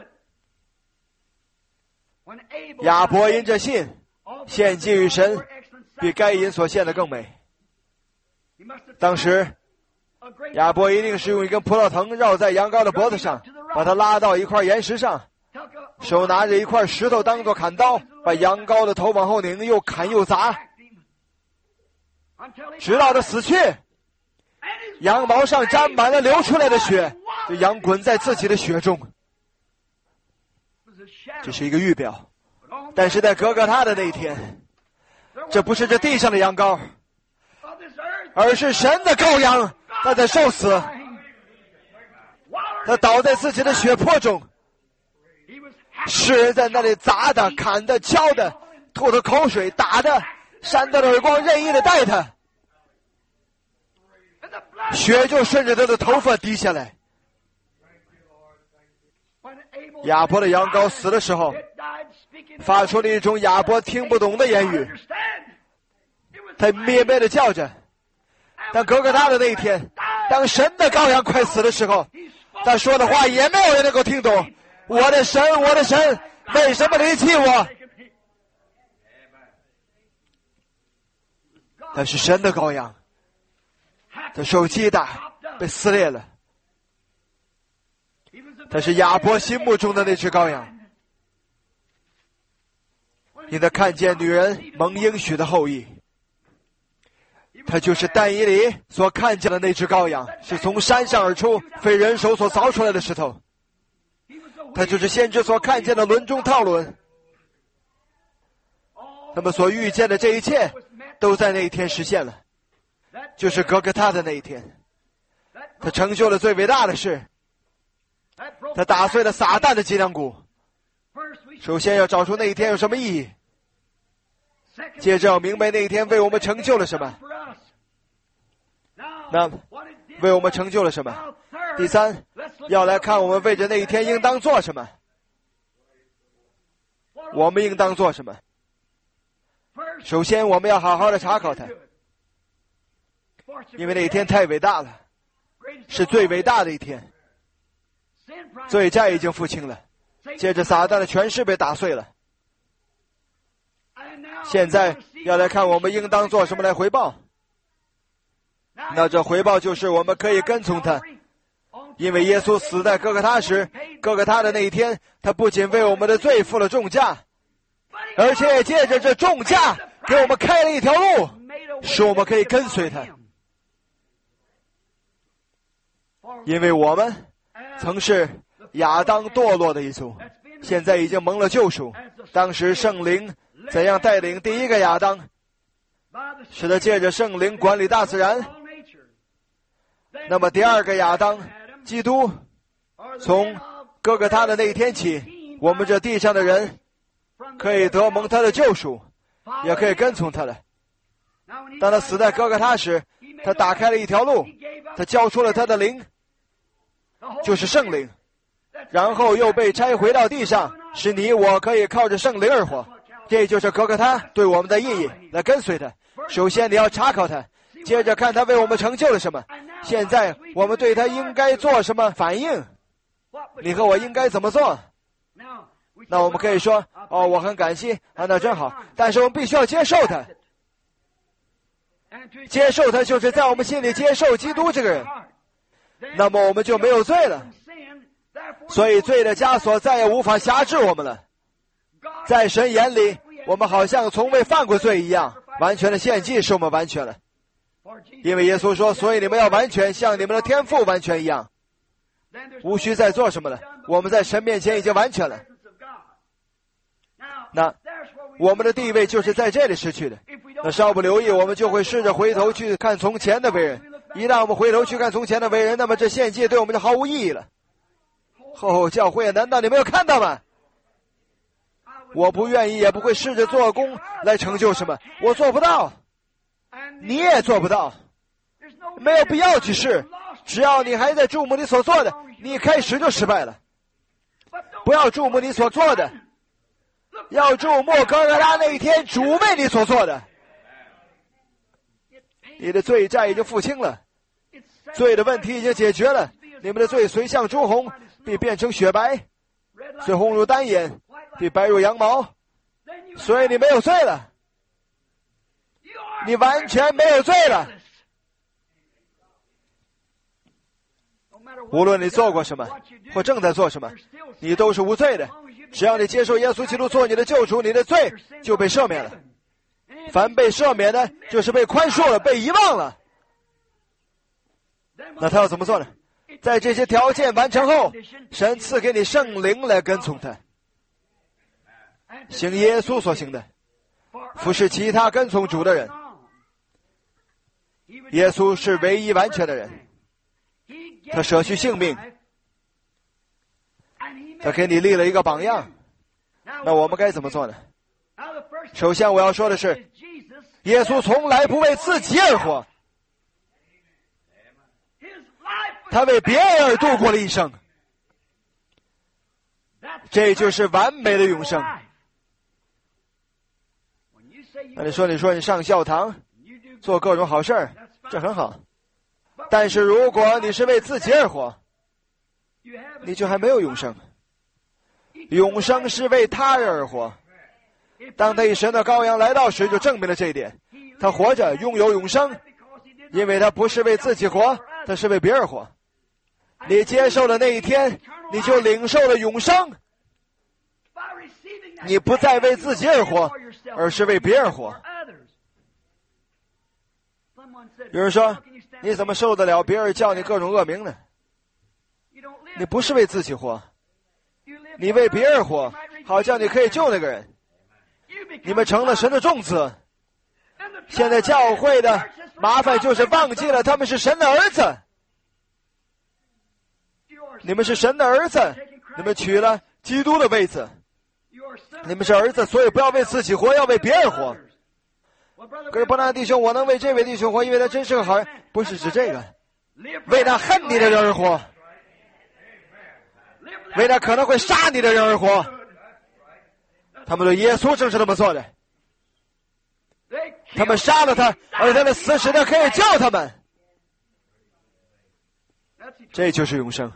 Speaker 1: 亚伯因着信献祭于神，比该隐所献的更美。当时亚伯一定是用一根葡萄藤绕在羊羔的脖子上，把它拉到一块岩石上，手拿着一块石头当作砍刀，把羊羔的头往后拧，又砍又砸，直到他死去。羊毛上沾满了流出来的血，就羊滚在自己的血中。这是一个预表，但是在哥哥他的那一天，这不是这地上的羊羔，而是神的羔羊，他在受死，他倒在自己的血泊中，世人在那里砸的、砍的、敲的，吐的口水，打的，扇的耳光，任意的待他，血就顺着他的头发滴下来。亚伯的羊羔死的时候，发出了一种亚伯听不懂的言语，他咩咩的叫着。但哥哥他的那一天，当神的羔羊快死的时候，他说的话也没有人能够听懂。我的神，我的神，为什么离弃我？他是神的羔羊，他受击打，被撕裂了。他是亚伯心目中的那只羔羊，因他看见女人蒙应许的后裔。他就是但以理所看见的那只羔羊，是从山上而出，非人手所凿出来的石头。他就是先知所看见的轮中套轮。他们所遇见的这一切都在那一天实现了，就是哥哥他的那一天。他成就了最伟大的事，他打碎了撒旦的脊梁骨。首先要找出那一天有什么意义，接着要明白那一天为我们成就了什么。那为我们成就了什么。第三，要来看我们为着那一天应当做什么。我们应当做什么？首先，我们要好好的查考它，因为那一天太伟大了，是最伟大的一天。罪债已经付清了，接着撒旦的权势被打碎了。现在要来看我们应当做什么来回报。那这回报就是我们可以跟从他，因为耶稣死在哥哥他时，哥哥他的那一天，他不仅为我们的罪付了重价，而且也借着这重价给我们开了一条路，使我们可以跟随他。因为我们曾是亚当堕落的一族，现在已经蒙了救赎。当时圣灵怎样带领第一个亚当，使他借着圣灵管理大自然。那么第二个亚当基督，从哥哥他的那一天起，我们这地上的人可以得蒙他的救赎，也可以跟从他了。当他死在哥哥他时，他打开了一条路，他交出了他的灵，就是圣灵，然后又被拆回到地上，使你我可以靠着圣灵而活。这就是哥哥他对我们的意义，来跟随他。首先你要查考他，接着看他为我们成就了什么。现在我们对他应该做什么反应？你和我应该怎么做？那我们可以说，我很感激啊，那真好。但是我们必须要接受他，接受他就是在我们心里接受基督这个人，那么我们就没有罪了。所以罪的枷锁再也无法辖制我们了。在神眼里，我们好像从未犯过罪一样，完全的献祭使我们完全了。因为耶稣说，所以你们要完全像你们的天父完全一样，无需再做什么了。我们在神面前已经完全了。那我们的地位就是在这里失去的。那稍不留意，我们就会试着回头去看从前的为人。一旦我们回头去看从前的为人，那么这献祭对我们就毫无意义了。教会，难道你没有看到吗？我不愿意也不会试着做工来成就什么，我做不到，你也做不到，没有必要去试。只要你还在注目你所做的，你一开始就失败了。不要注目你所做的，要注目哥哥他那一天主为你所做的。你的罪债已经付清了，罪的问题已经解决了。你们的罪虽像朱红，必变成雪白；虽红如丹颜，必白如羊毛。所以你没有罪了，你完全没有罪了。无论你做过什么或正在做什么，你都是无罪的。只要你接受耶稣基督做你的救主，你的罪就被赦免了。凡被赦免的，就是被宽恕了，被遗忘了。那他要怎么做呢？在这些条件完成后，神赐给你圣灵来跟从他，行耶稣所行的，服侍其他跟从主的人。耶稣是唯一完全的人，他舍去性命，他给你立了一个榜样。那我们该怎么做呢？首先我要说的是，耶稣从来不为自己而活，他为别人而度过了一生，这就是完美的永生。那你说你上教堂做各种好事儿，这很好，但是如果你是为自己而活，你就还没有永生。永生是为他人而活。当他以神的羔羊来到时，就证明了这一点。他活着拥有永生，因为他不是为自己活，他是为别人活。你接受了那一天，你就领受了永生。你不再为自己而活，而是为别人活。有人说，你怎么受得了别人叫你各种恶名呢？你不是为自己活，你为别人活，好叫你可以救那个人。你们成了神的种子。现在教会的麻烦就是忘记了他们是神的儿子。你们是神的儿子，你们取了基督的位子。你们是儿子，所以不要为自己活，要为别人活。可是伯纳弟兄，我能为这位弟兄活，因为他真是个好人，不是指这个。 为那恨你的人而活，为那可能会杀你的人而活。他们对耶稣正是这么做的，他们杀了他，而他的死使他可以救他们。这就是永生。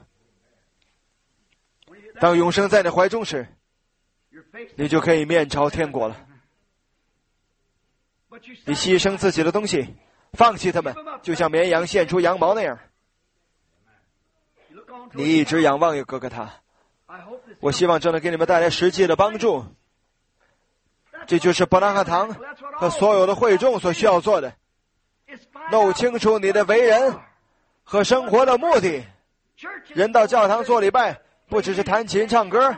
Speaker 1: 当永生在你怀中时，你就可以面朝天国了。你牺牲自己的东西，放弃他们，就像绵羊献出羊毛那样。你一直仰望哥哥他，我希望这能给你们带来实际的帮助。这就是伯南克堂和所有的会众所需要做的，弄清楚你的为人和生活的目的。人到教堂做礼拜，不只是弹琴唱歌，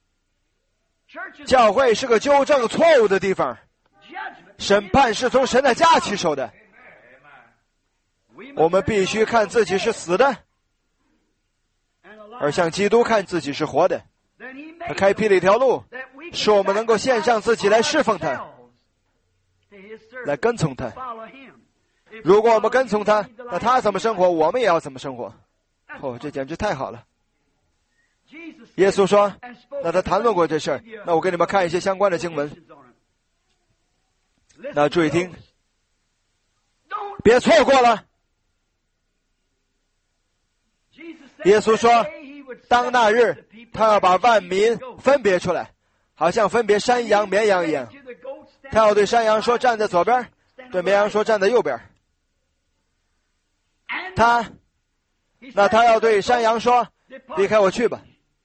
Speaker 1: 教会是个纠正错误的地方，审判是从神的家起手的。我们必须看自己是死的，而向基督看自己是活的。他开辟了一条路，使我们能够献上自己来侍奉他，来跟从他。如果我们跟从他，那他怎么生活，我们也要怎么生活。这简直太好了。耶稣说，那他谈论过这事儿，那我给你们看一些相关的经文。那注意听，别错过了。耶稣说，当那日他要把万民分别出来，好像分别山羊绵羊一样。他要对山羊说站在左边，对绵羊说站在右边。他要对山羊说，离开我去吧，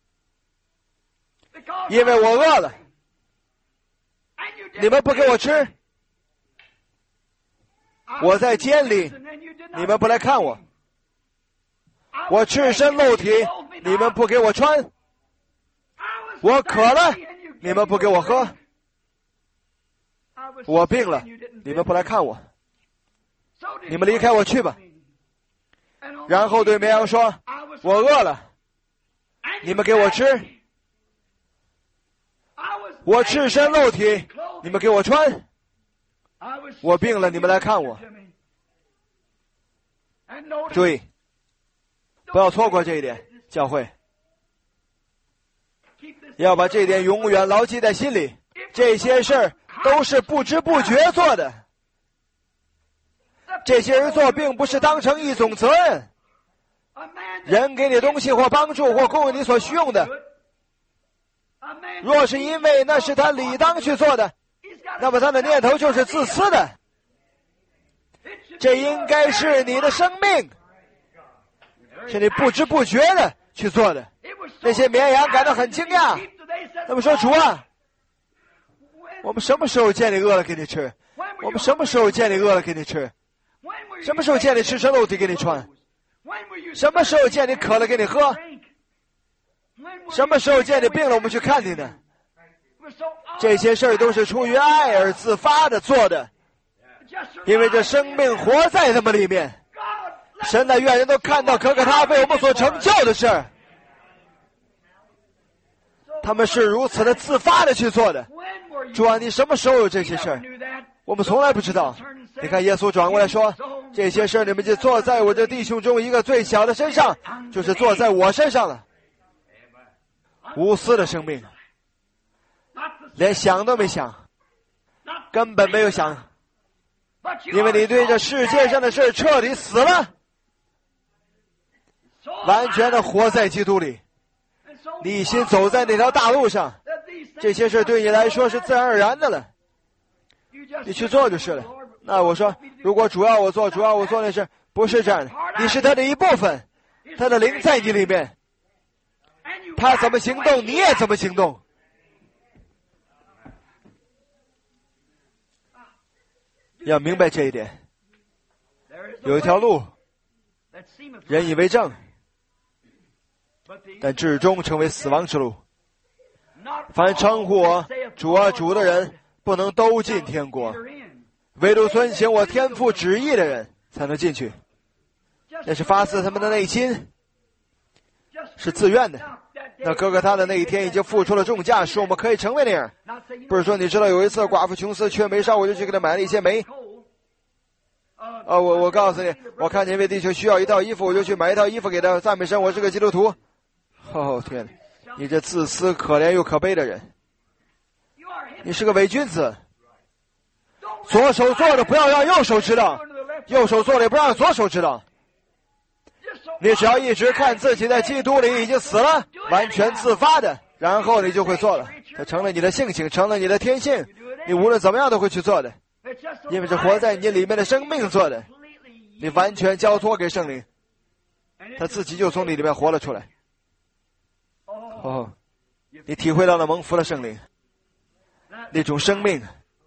Speaker 1: 因为我饿了，你们不给我吃。我在监里，你们不来看我。我赤身露体，你们不给我穿。我渴了，你们不给我喝。我病了，你们不来看我。你们离开我去吧。然后对绵羊说，我饿了，你们给我吃。我赤身露体，你们给我穿。我病了，你们来看我。注意，不要错过这一点，教会要把这一点永远牢记在心里。这些事儿都是不知不觉做的，这些人做并不是当成一种责任。人给你东西或帮助或供应你所需用的，若是因为那是他理当去做的，那么他的念头就是自私的。这应该是你的生命，是你不知不觉的去做的。那些绵羊感到很惊讶，他们说，主啊，我们什么时候见你饿了给你吃？我们什么时候见你饿了给你吃？什么时候见你赤身露体给你穿？什么时候见你渴了给你喝？什么时候见你病了我们去看你呢？这些事儿都是出于爱而自发的做的，因为这生命活在他们里面。神的愿人都看到可他为我们所成就的事儿，他们是如此的自发的去做的。主啊，你什么时候有这些事儿？我们从来不知道。你看耶稣转过来说，这些事儿你们就坐在我这弟兄中一个最小的身上，就是坐在我身上了。无私的生命，连想都没想，根本没有想，因为你对这世界上的事彻底死了，完全的活在基督里，你一心走在那条大路上，这些事对你来说是自然而然的了，你去做就是了。那我说，如果主要我做那事，不是这样的，你是他的一部分，他的灵在你里面，他怎么行动你也怎么行动。要明白这一点。有一条路人以为正，但至终成为死亡之路。凡称呼我主啊主的人，不能都进天国，唯独遵行我天父旨意的人才能进去。那是发自他们的内心，是自愿的。那哥哥他的那一天已经付出了重价，使我们可以成为那样。不是说你知道有一次寡妇琼斯缺煤烧，我就去给他买了一些煤。 我告诉你，我看见一位弟兄需要一套衣服，我就去买一套衣服给他，赞美神，我是个基督徒。哦天哪，你这自私可怜又可悲的人，你是个伪君子。左手做的不要让右手知道，右手做的也不让左手知道。你只要一直看自己在基督里已经死了，完全自发的，然后你就会做了，它成了你的性情，成了你的天性，你无论怎么样都会去做的，因为是活在你里面的生命做的，你完全交托给圣灵，他自己就从你里面活了出来。哦，你体会到了蒙福的圣灵那种生命。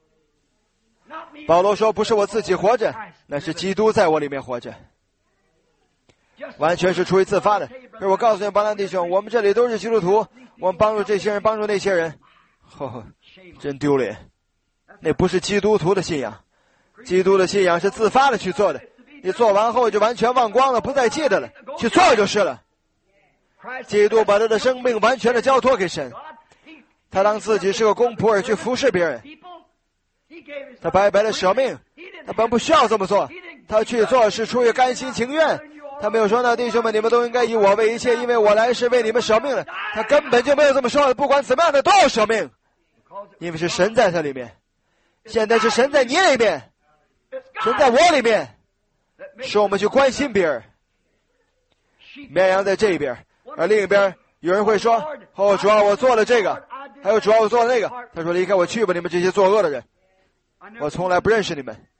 Speaker 1: 保罗说，不是我自己活着，那是基督在我里面活着，完全是出于自发的。可是我告诉你，巴兰弟兄，我们这里都是基督徒，我们帮助这些人，帮助那些人，真丢脸。那不是基督徒的信仰，基督的信仰是自发的去做的，你做完后就完全忘光了，不再记得了，去做就是了。基督把他的生命完全的交托给神，他当自己是个公仆而去服侍别人，他白白的舍命，他本不需要这么做，他去做是出于甘心情愿，他没有说呢，弟兄们，你们都应该以我为一切，因为我来是为你们舍命的，他根本就没有这么说，不管怎么样的都要舍命，因为是神在他里面，现在是神在你里面，神在我里面，使我们去关心别人。绵羊在这一边，而另一边有人会说，主啊，我做了这个，还有主啊，我做了那个，他说，离开我去吧，你们这些作恶的人，我从来不认识你们。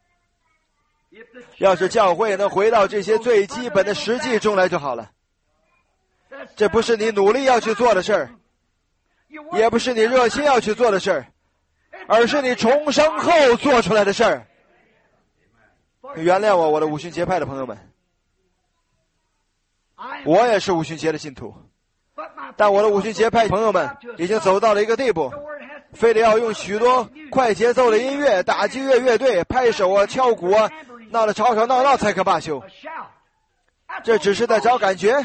Speaker 1: 要是教会能回到这些最基本的实际中来就好了，这不是你努力要去做的事儿，也不是你热心要去做的事儿，而是你重生后做出来的事儿。原谅我，我的五旬节派的朋友们，我也是五旬节的信徒，但我的五旬节派朋友们已经走到了一个地步，非得要用许多快节奏的音乐，打击乐队拍手啊，敲鼓啊，闹得吵吵闹闹才可罢休。这只是在找感觉。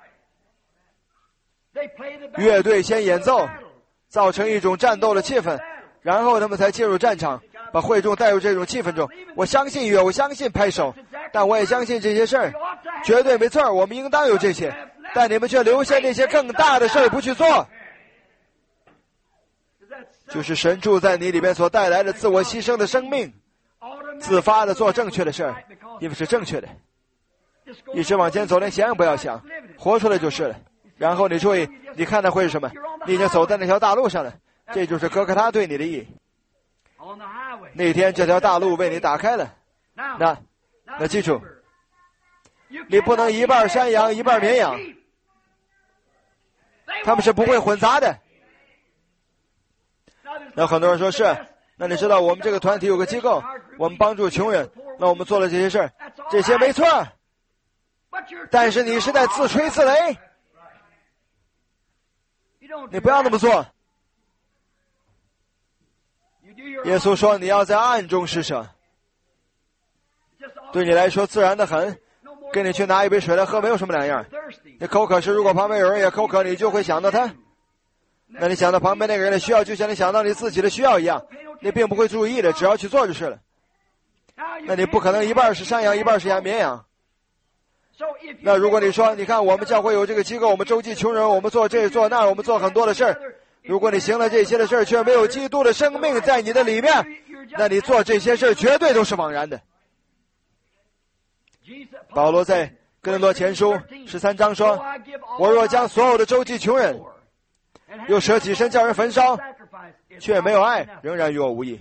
Speaker 1: 乐队先演奏，造成一种战斗的气氛，然后他们才进入战场，把会众带入这种气氛中。我相信音乐，我相信拍手，但我也相信这些事儿绝对没错，我们应当有这些，但你们却留下那些更大的事儿不去做，就是神住在你里面所带来的自我牺牲的生命，自发的做正确的事儿，因为是正确的，一直往前走，连想也不要想，活出来就是了。然后你注意，你看的会是什么？你已经走在那条大路上了，这就是哥哥他对你的意义。那天这条大路为你打开了，那记住，你不能一半山羊一半绵羊，他们是不会混杂的。那很多人说是，那你知道我们这个团体有个机构，我们帮助穷人，那我们做了这些事儿，这些没错，但是你是在自吹自擂，你不要那么做。耶稣说你要在暗中施舍，对你来说自然的很，跟你去拿一杯水来喝没有什么两样。你口渴时，如果旁边有人也口渴，你就会想到他，那你想到旁边那个人的需要，就像你想到你自己的需要一样，你并不会注意的，只要去做就是了。那你不可能一半是山羊一半是绵羊。那如果你说，你看我们教会有这个机构，我们周济穷人，我们做这做那，我们做很多的事儿，如果你行了这些的事儿，却没有基督的生命在你的里面，那你做这些事儿绝对都是枉然的。保罗在哥林多前书13章说，我若将所有的周济穷人，又舍己身叫人焚烧，却没有爱，仍然与我无益。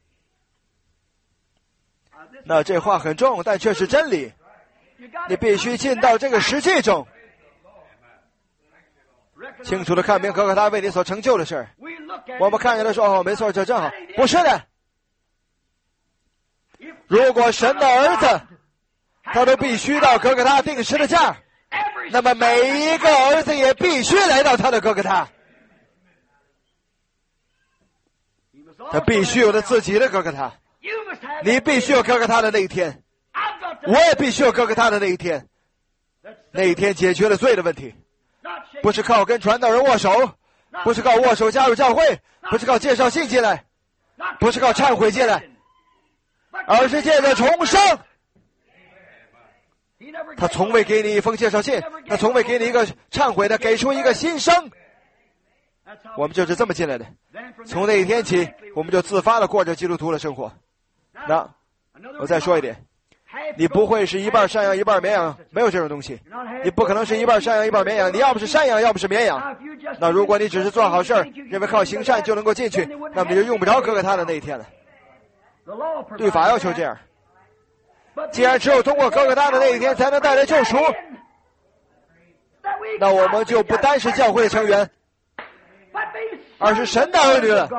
Speaker 1: 那这话很重，但却是真理，你必须进到这个实际中，清楚的看明哥哥他为你所成就的事儿。我们看见了说，没错，这正好。不是的，如果神的儿子他都必须到哥哥他定时的价，那么每一个儿子也必须来到他的哥哥他，他必须有他自己的哥哥他，你必须有哥哥他的那一天，我也必须有哥哥他的那一天。那一天解决了罪的问题，不是靠跟传道人握手，不是靠握手加入教会，不是靠介绍信进来，不是靠忏悔进来， 而是借着重生。他从未给你一封介绍信，他从未给你一个忏悔的，给出一个新生。我们就是这么进来的。从那一天起，我们就自发的过着基督徒的生活。那我再说一点，你不会是一半山羊一半绵羊，没有这种东西。你不可能是一半山羊一半绵羊，你要不是山羊，要不是绵羊。那如果你只是做好事儿，认为靠行善就能够进去，那么你就用不着哥哥他的那一天了。律法要求这样。既然只有通过哥哥他的那一天才能带来救赎，那我们就不单是教会的成员，而是神的儿女了。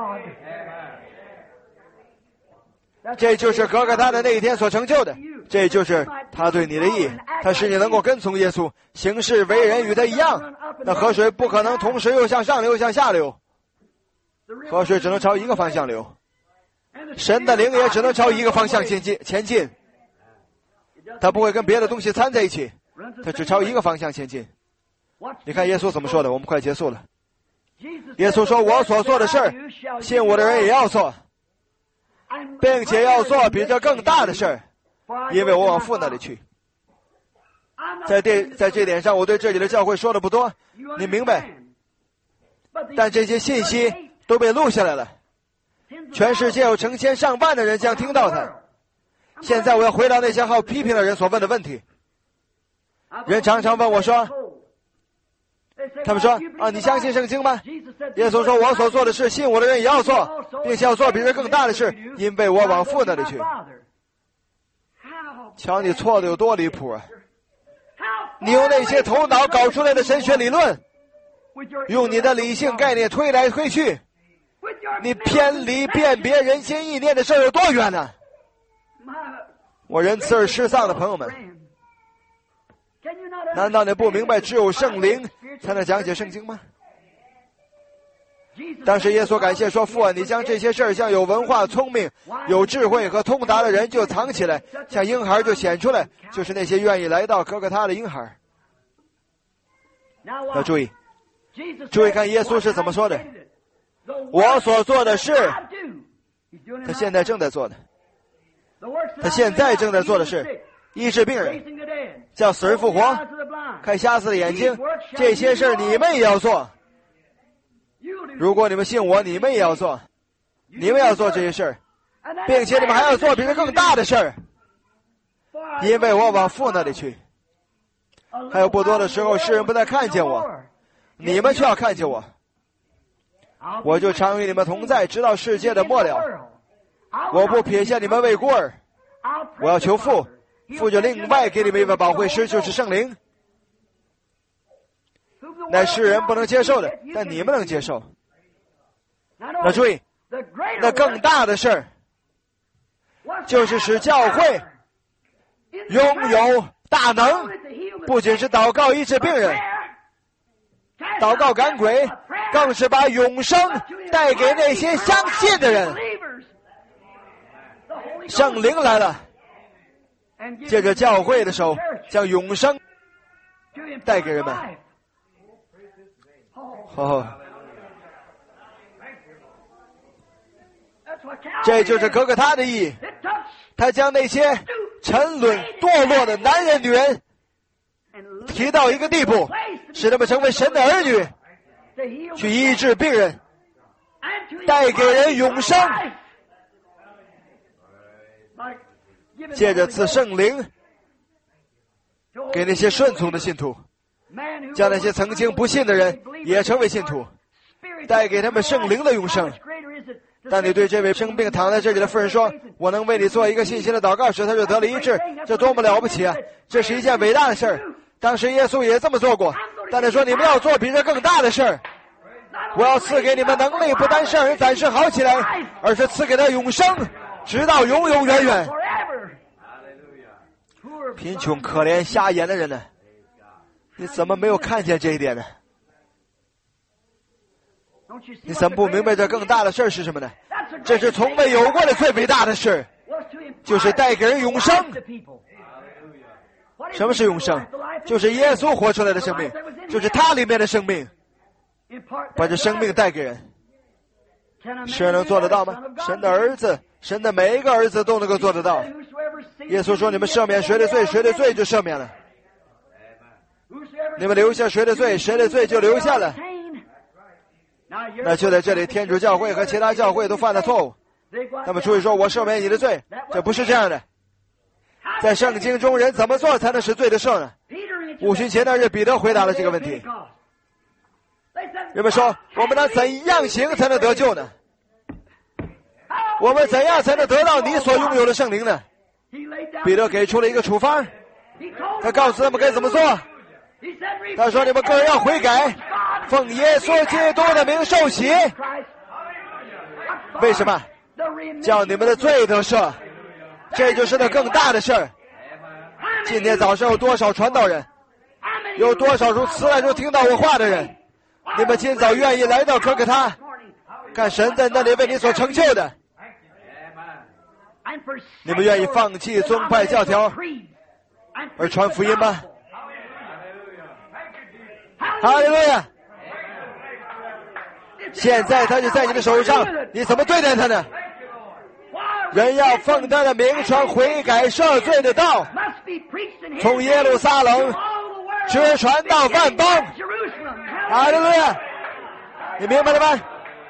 Speaker 1: 这就是哥哥他的那一天所成就的，这就是他对你的义，他使你能够跟从耶稣，行事为人与他一样。那河水不可能同时又向上流又向下流，河水只能朝一个方向流，神的灵也只能朝一个方向前进，他不会跟别的东西掺在一起，他只朝一个方向前进。你看耶稣怎么说的，我们快结束了。耶稣说，我所做的事儿，信我的人也要做，并且要做比这更大的事儿，因为我往父那里去。在这点上，我对这里的教会说的不多，你明白，但这些信息都被录下来了，全世界有成千上万的人将听到它。现在我要回答那些好批评的人所问的问题。人常常问我说，他们说啊，你相信圣经吗？耶稣说，我所做的事，信我的人也要做，并且要做比这更大的事，因为我往父那里去。瞧你错的有多离谱啊！你用那些头脑搞出来的神学理论，用你的理性概念推来推去，你偏离辨别人心意念的事有多远呢？我仁慈而失丧的朋友们，难道你不明白只有圣灵才能讲解圣经吗？当时耶稣感谢说，父啊，你将这些事儿向有文化、聪明、有智慧和通达的人就藏起来，向婴孩就显出来，就是那些愿意来到哥哥他的婴孩。要注意看耶稣是怎么说的，我所做的事，他现在正在做的，他现在正在做的是医治病人，叫死人复活，开瞎子的眼睛，这些事你们也要做。如果你们信我，你们也要做，你们要做这些事，并且你们还要做比这更大的事，因为我往父那里去。还有不多的时候，世人不再看见我，你们却要看见我。我就常与你们同在，直到世界的末了。我不撇下你们为孤儿，我要求父，父就另外给你们一位保惠师，就是圣灵。那世人不能接受的，但你们能接受。那注意，那更大的事儿，就是使教会拥有大能，不仅是祷告医治病人，祷告赶鬼，更是把永生带给那些相信的人。圣灵来了，借着教会的手将永生带给人们。这就是哥哥他的意义，他将那些沉沦堕落的男人女人提到一个地步，使他们成为神的儿女，去医治病人，带给人永生，借着赐圣灵给那些顺从的信徒，将那些曾经不信的人也成为信徒，带给他们圣灵的永生。当你对这位生病躺在这里的妇人说，我能为你做一个信心的祷告时，他就得了医治，这多么了不起啊！这是一件伟大的事儿。当时耶稣也这么做过，但他说，你们要做比这更大的事儿，我要赐给你们能力，不单是让人暂时好起来，而是赐给他永生，直到永永远远。贫穷可怜瞎眼的人呢，你怎么没有看见这一点呢？你怎么不明白这更大的事是什么呢？这是从未有过的最伟大的事，就是带给人永生。什么是永生？就是耶稣活出来的生命，就是他里面的生命，把这生命带给人。 是能做得到吗？神的儿子，神的每一个儿子都能够做得到。耶稣说：“你们赦免谁的罪，谁的罪就赦免了；你们留下谁的罪，谁的罪就留下了。”那就在这里，天主教会和其他教会都犯了错误。他们出去说：“我赦免你的罪。”这不是这样的。在圣经中，人怎么做才能使罪得赦呢？五旬节那日，彼得回答了这个问题。人们说：“我们能怎样行才能得救呢？我们怎样才能得到你所拥有的圣灵呢？”彼得给出了一个处方，他告诉他们该怎么做。他说：“你们个人要悔改，奉耶稣基督的名受洗。为什么？叫你们的罪得赦。这就是那更大的事儿。今天早上有多少传道人，有多少如此来如听到我话的人，你们今早愿意来到哥哥他，看神在那里为你所成就的。你们愿意放弃宗派教条而传福音吗？哈利路亚！现在他就在你的手上，你怎么对待他呢？人要奉他的名传悔改赦罪的道，从耶路撒冷直传到万邦。哈利路亚！你明白了吗？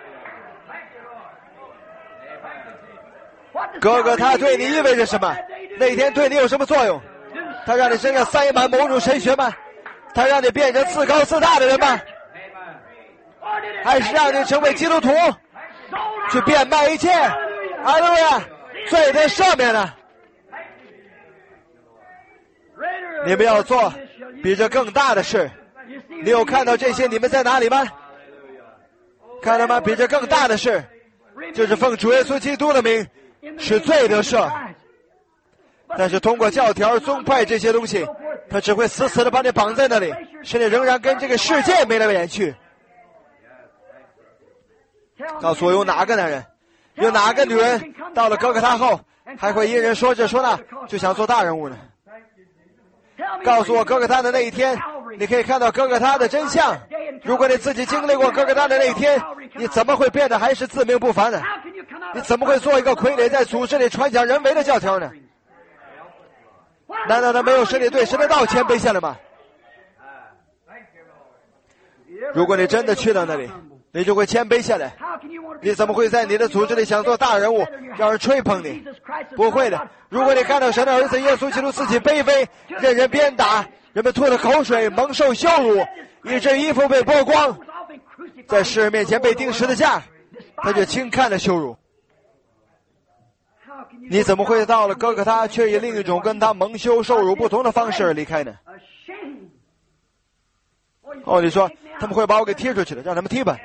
Speaker 1: 哥哥他对你意味着什么？那天对你有什么作用？他让你身上塞满某种神学吗？他让你变成自高自大的人吗？还是让你成为基督徒，去变卖一切？哈利路亚！罪得赦免了。你们要做比这更大的事。你有看到这些？你们在哪里吗？看到吗？比这更大的事，就是奉主耶稣基督的名使罪得赦。但是通过教条、宗派这些东西，他只会死死的把你绑在那里，使你仍然跟这个世界眉来眼去。告诉我，有哪个男人，有哪个女人到了哥哥他后，还会因人说这说那，就想做大人物呢？告诉我，哥哥他的那一天，你可以看到哥哥他的真相。如果你自己经历过哥哥他的那一天，你怎么会变得还是自命不凡呢？你怎么会做一个傀儡在组织里传讲人为的教条呢？难道他没有使你对神的道谦卑下来吗？如果你真的去到那里，你就会谦卑下来。你怎么会在你的组织里想做大人物，让人吹捧你？不会的。如果你看到神的儿子耶稣基督自己卑微，任人鞭打，人们吐了口水，蒙受羞辱，以致衣服被剥光，在世人面前被钉十字架，他却轻看了羞辱。你怎么会到了哥哥他，却以另一种跟他蒙羞受辱不同的方式而离开呢？哦，你说他们会把我给踢出去的，让他们踢吧。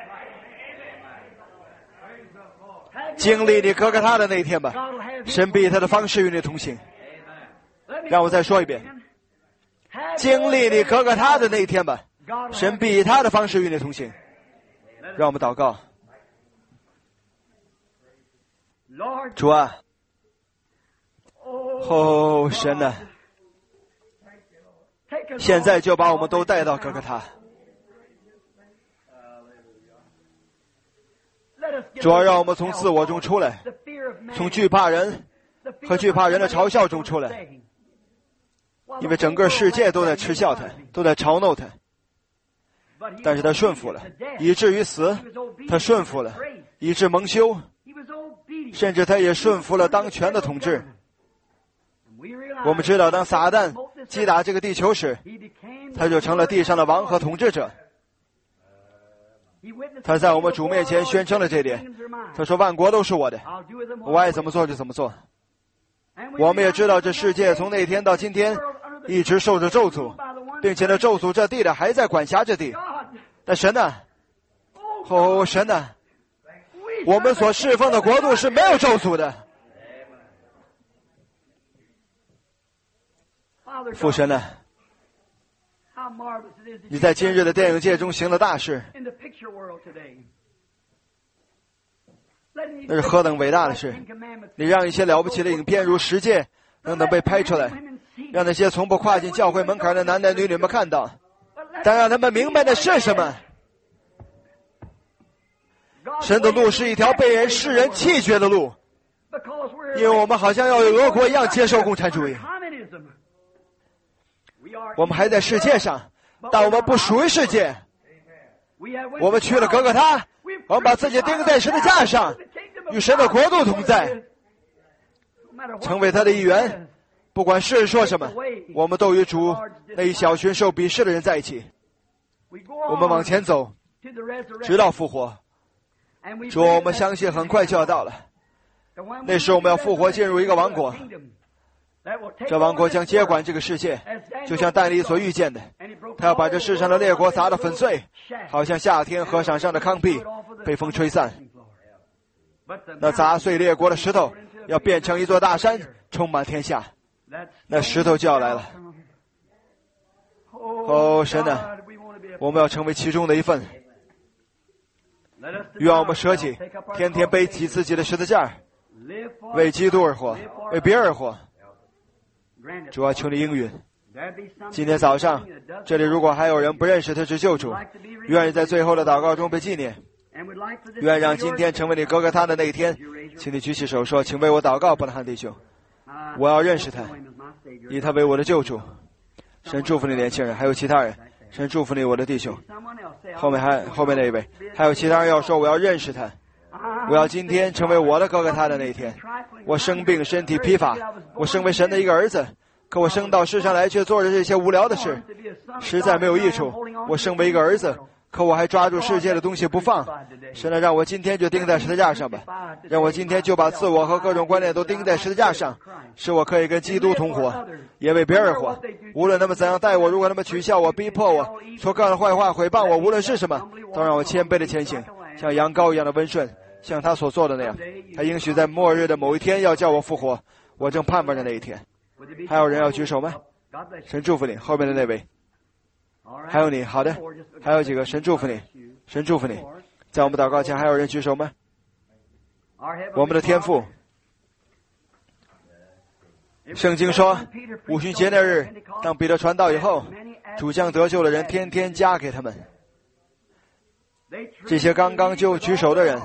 Speaker 1: 经历你哥哥他的那一天吧，神必以他的方式与你同行。让我再说一遍，经历你哥哥他的那一天吧，神必以他的方式与你同行。让我们祷告。主啊，哦，神啊，现在就把我们都带到哥哥他。主要让我们从自我中出来，从惧怕人和惧怕人的嘲笑中出来，因为整个世界都在嗤笑他，都在嘲弄他，但是他顺服了，以至于死；他顺服了，以致蒙羞，甚至他也顺服了当权的统治。我们知道，当撒旦击打这个地球时，他就成了地上的王和统治者。他在我们主面前宣称了这点，他说万国都是我的，我爱怎么做就怎么做。我们也知道这世界从那天到今天一直受着咒诅，并且呢咒诅这地的还在管辖这地。但神呢，哦神呢，我们所侍奉的国度是没有咒诅的。父神呢，你在今日的电影界中行了大事，那是何等伟大的事！你让一些了不起的影片如十诫等等被拍出来，让那些从不跨进教会门槛的男男女女们看到，但让他们明白的是什么？ 神的路是一条被世人弃绝的路，因为我们好像要与俄国一样接受共产主义。我们还在世界上，但我们不属于世界。我们去了哥哥他，我们把自己钉在十字架上，与神的国度同在，成为他的一员。不管世人说什么，我们都与主那一小群受鄙视的人在一起。我们往前走，直到复活。主，我们相信很快就要到了。那时我们要复活，进入一个王国。这王国将接管这个世界，就像但以理所预见的，他要把这世上的列国砸得粉碎，好像夏天河场上的糠秕被风吹散。那砸碎列国的石头要变成一座大山，充满天下。那石头就要来了。哦，神啊，我们要成为其中的一份。愿我们舍己，天天背起自己的十字架，为基督而活，为别人而活。主啊，求你应允。今天早上，这里如果还有人不认识他是救主，愿意在最后的祷告中被纪念，愿让今天成为你哥哥他的那一天，请你举起手说，请为我祷告，伯纳罕弟兄，我要认识他，以他为我的救主。神祝福你年轻人，还有其他人，神祝福你我的弟兄。后面那一位，还有其他人要说我要认识他，我要今天成为我的哥哥他的那一天。我生病，身体疲乏，我身为神的一个儿子，可我生到世上来却做着这些无聊的事，实在没有益处。我身为一个儿子，可我还抓住世界的东西不放。神啊，让我今天就钉在十字架上吧，让我今天就把自我和各种观念都钉在十字架上，使我可以跟基督同活，也为别人活。无论他们怎样待我，如果他们取笑我、逼迫我、说各样的坏话、毁谤我，无论是什么，都让我谦卑的前行，像羊羔一样的温顺，像他所做的那样。他应许在末日的某一天要叫我复活，我正盼望着那一天。还有人要举手吗？神祝福你，后面的那位。还有你，好的，还有几个，神祝福你，神祝福你。在我们祷告前还有人举手吗？我们的天父，圣经说五旬节那日，当彼得传道以后，主将得救的人天天加给他们。这些刚刚就举手的人，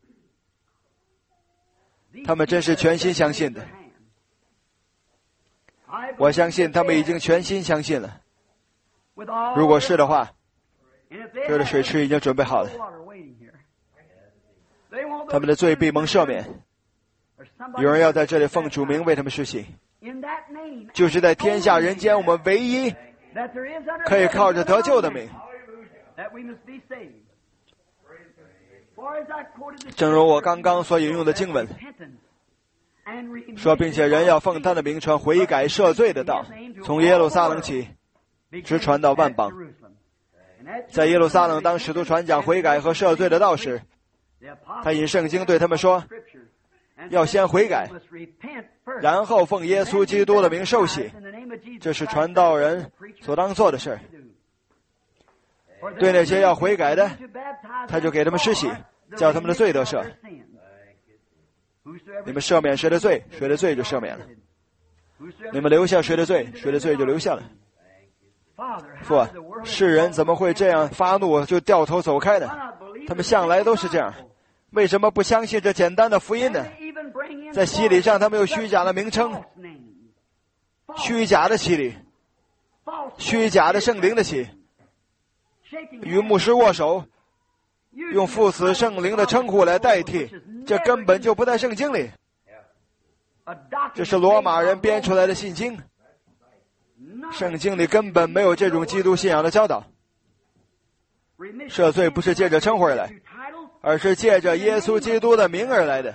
Speaker 1: 他们真是全心相信的。我相信他们已经全心相信了。如果是的话，这儿的水池已经准备好了。他们的罪必蒙赦免。有人要在这里奉主名为他们施洗，就是在天下人间我们唯一可以靠着得救的名。正如我刚刚所引用的经文说，并且人要奉他的名传悔改赦罪的道，从耶路撒冷起，直传到万邦。在耶路撒冷，当使徒传讲悔改和赦罪的道时，他引圣经对他们说，要先悔改，然后奉耶稣基督的名受洗，这是传道人所当做的事。对那些要悔改的，他就给他们施洗，叫他们的罪得赦。你们赦免谁的罪，谁的罪就赦免了；你们留下谁的罪，谁的罪就留下了。父啊，世人怎么会这样发怒就掉头走开呢？他们向来都是这样，为什么不相信这简单的福音呢？在洗礼上他们有虚假的名称，虚假的洗礼，虚假的圣灵的洗，与牧师握手，用父子圣灵的称呼来代替，这根本就不在圣经里。这是罗马人编出来的信经，圣经里根本没有这种基督信仰的教导。赦罪不是借着称呼而来，而是借着耶稣基督的名而来的。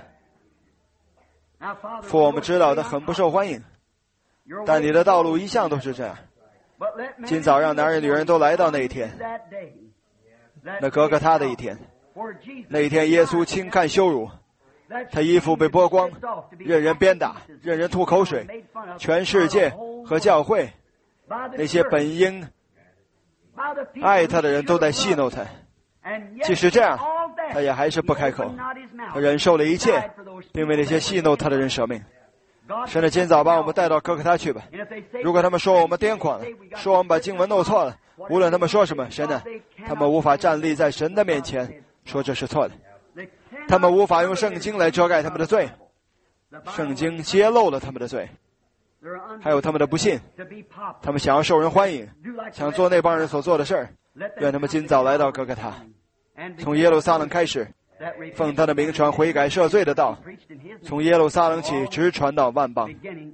Speaker 1: 父，我们知道的很不受欢迎，但你的道路一向都是这样。今早让男人女人都来到那一天，那哥哥他的一天。那一天耶稣轻看羞辱，他衣服被剥光，任人鞭打，任人吐口水，全世界和教会那些本应爱他的人都在戏弄他。即使这样，他也还是不开口，他忍受了一切，并为那些戏弄他的人舍命。神的今早把我们带到哥哥他去吧。如果他们说我们癫狂了，说我们把经文弄错了，无论他们说什么，神呢，他们无法站立在神的面前说这是错的。 他们无法用圣经来遮盖他们的罪，圣经揭露了他们的罪，还有他们的不信。他们想要受人欢迎，想做那帮人所做的事儿。愿他们今早来到哥哥他，从耶路撒冷开始，奉他的名传悔改赦罪的道，从耶路撒冷起直传到万邦。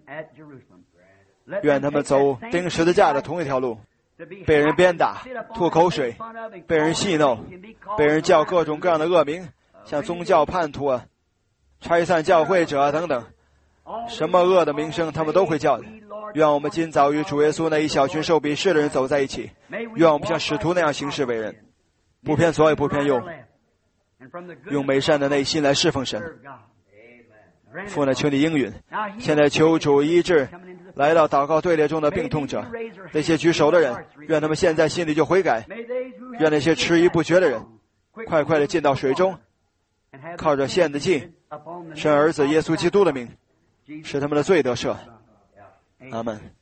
Speaker 1: 愿他们走钉十字架的同一条路，被人鞭打、吐口水、被人戏弄、被人叫各种各样的恶名，像宗教叛徒啊、拆散教会者啊等等，什么恶的名声他们都会叫的。愿我们今早与主耶稣那一小群受鄙视的人走在一起，愿我们像使徒那样行事为人，不偏左也不偏右，用美善的内心来侍奉神。父呢，求你应允。现在求主医治来到祷告队列中的病痛者，那些举手的人，愿他们现在心里就悔改，愿那些迟疑不决的人快快地进到水中，靠着献的祭神儿子耶稣基督的名，使他们的罪得赦。阿们。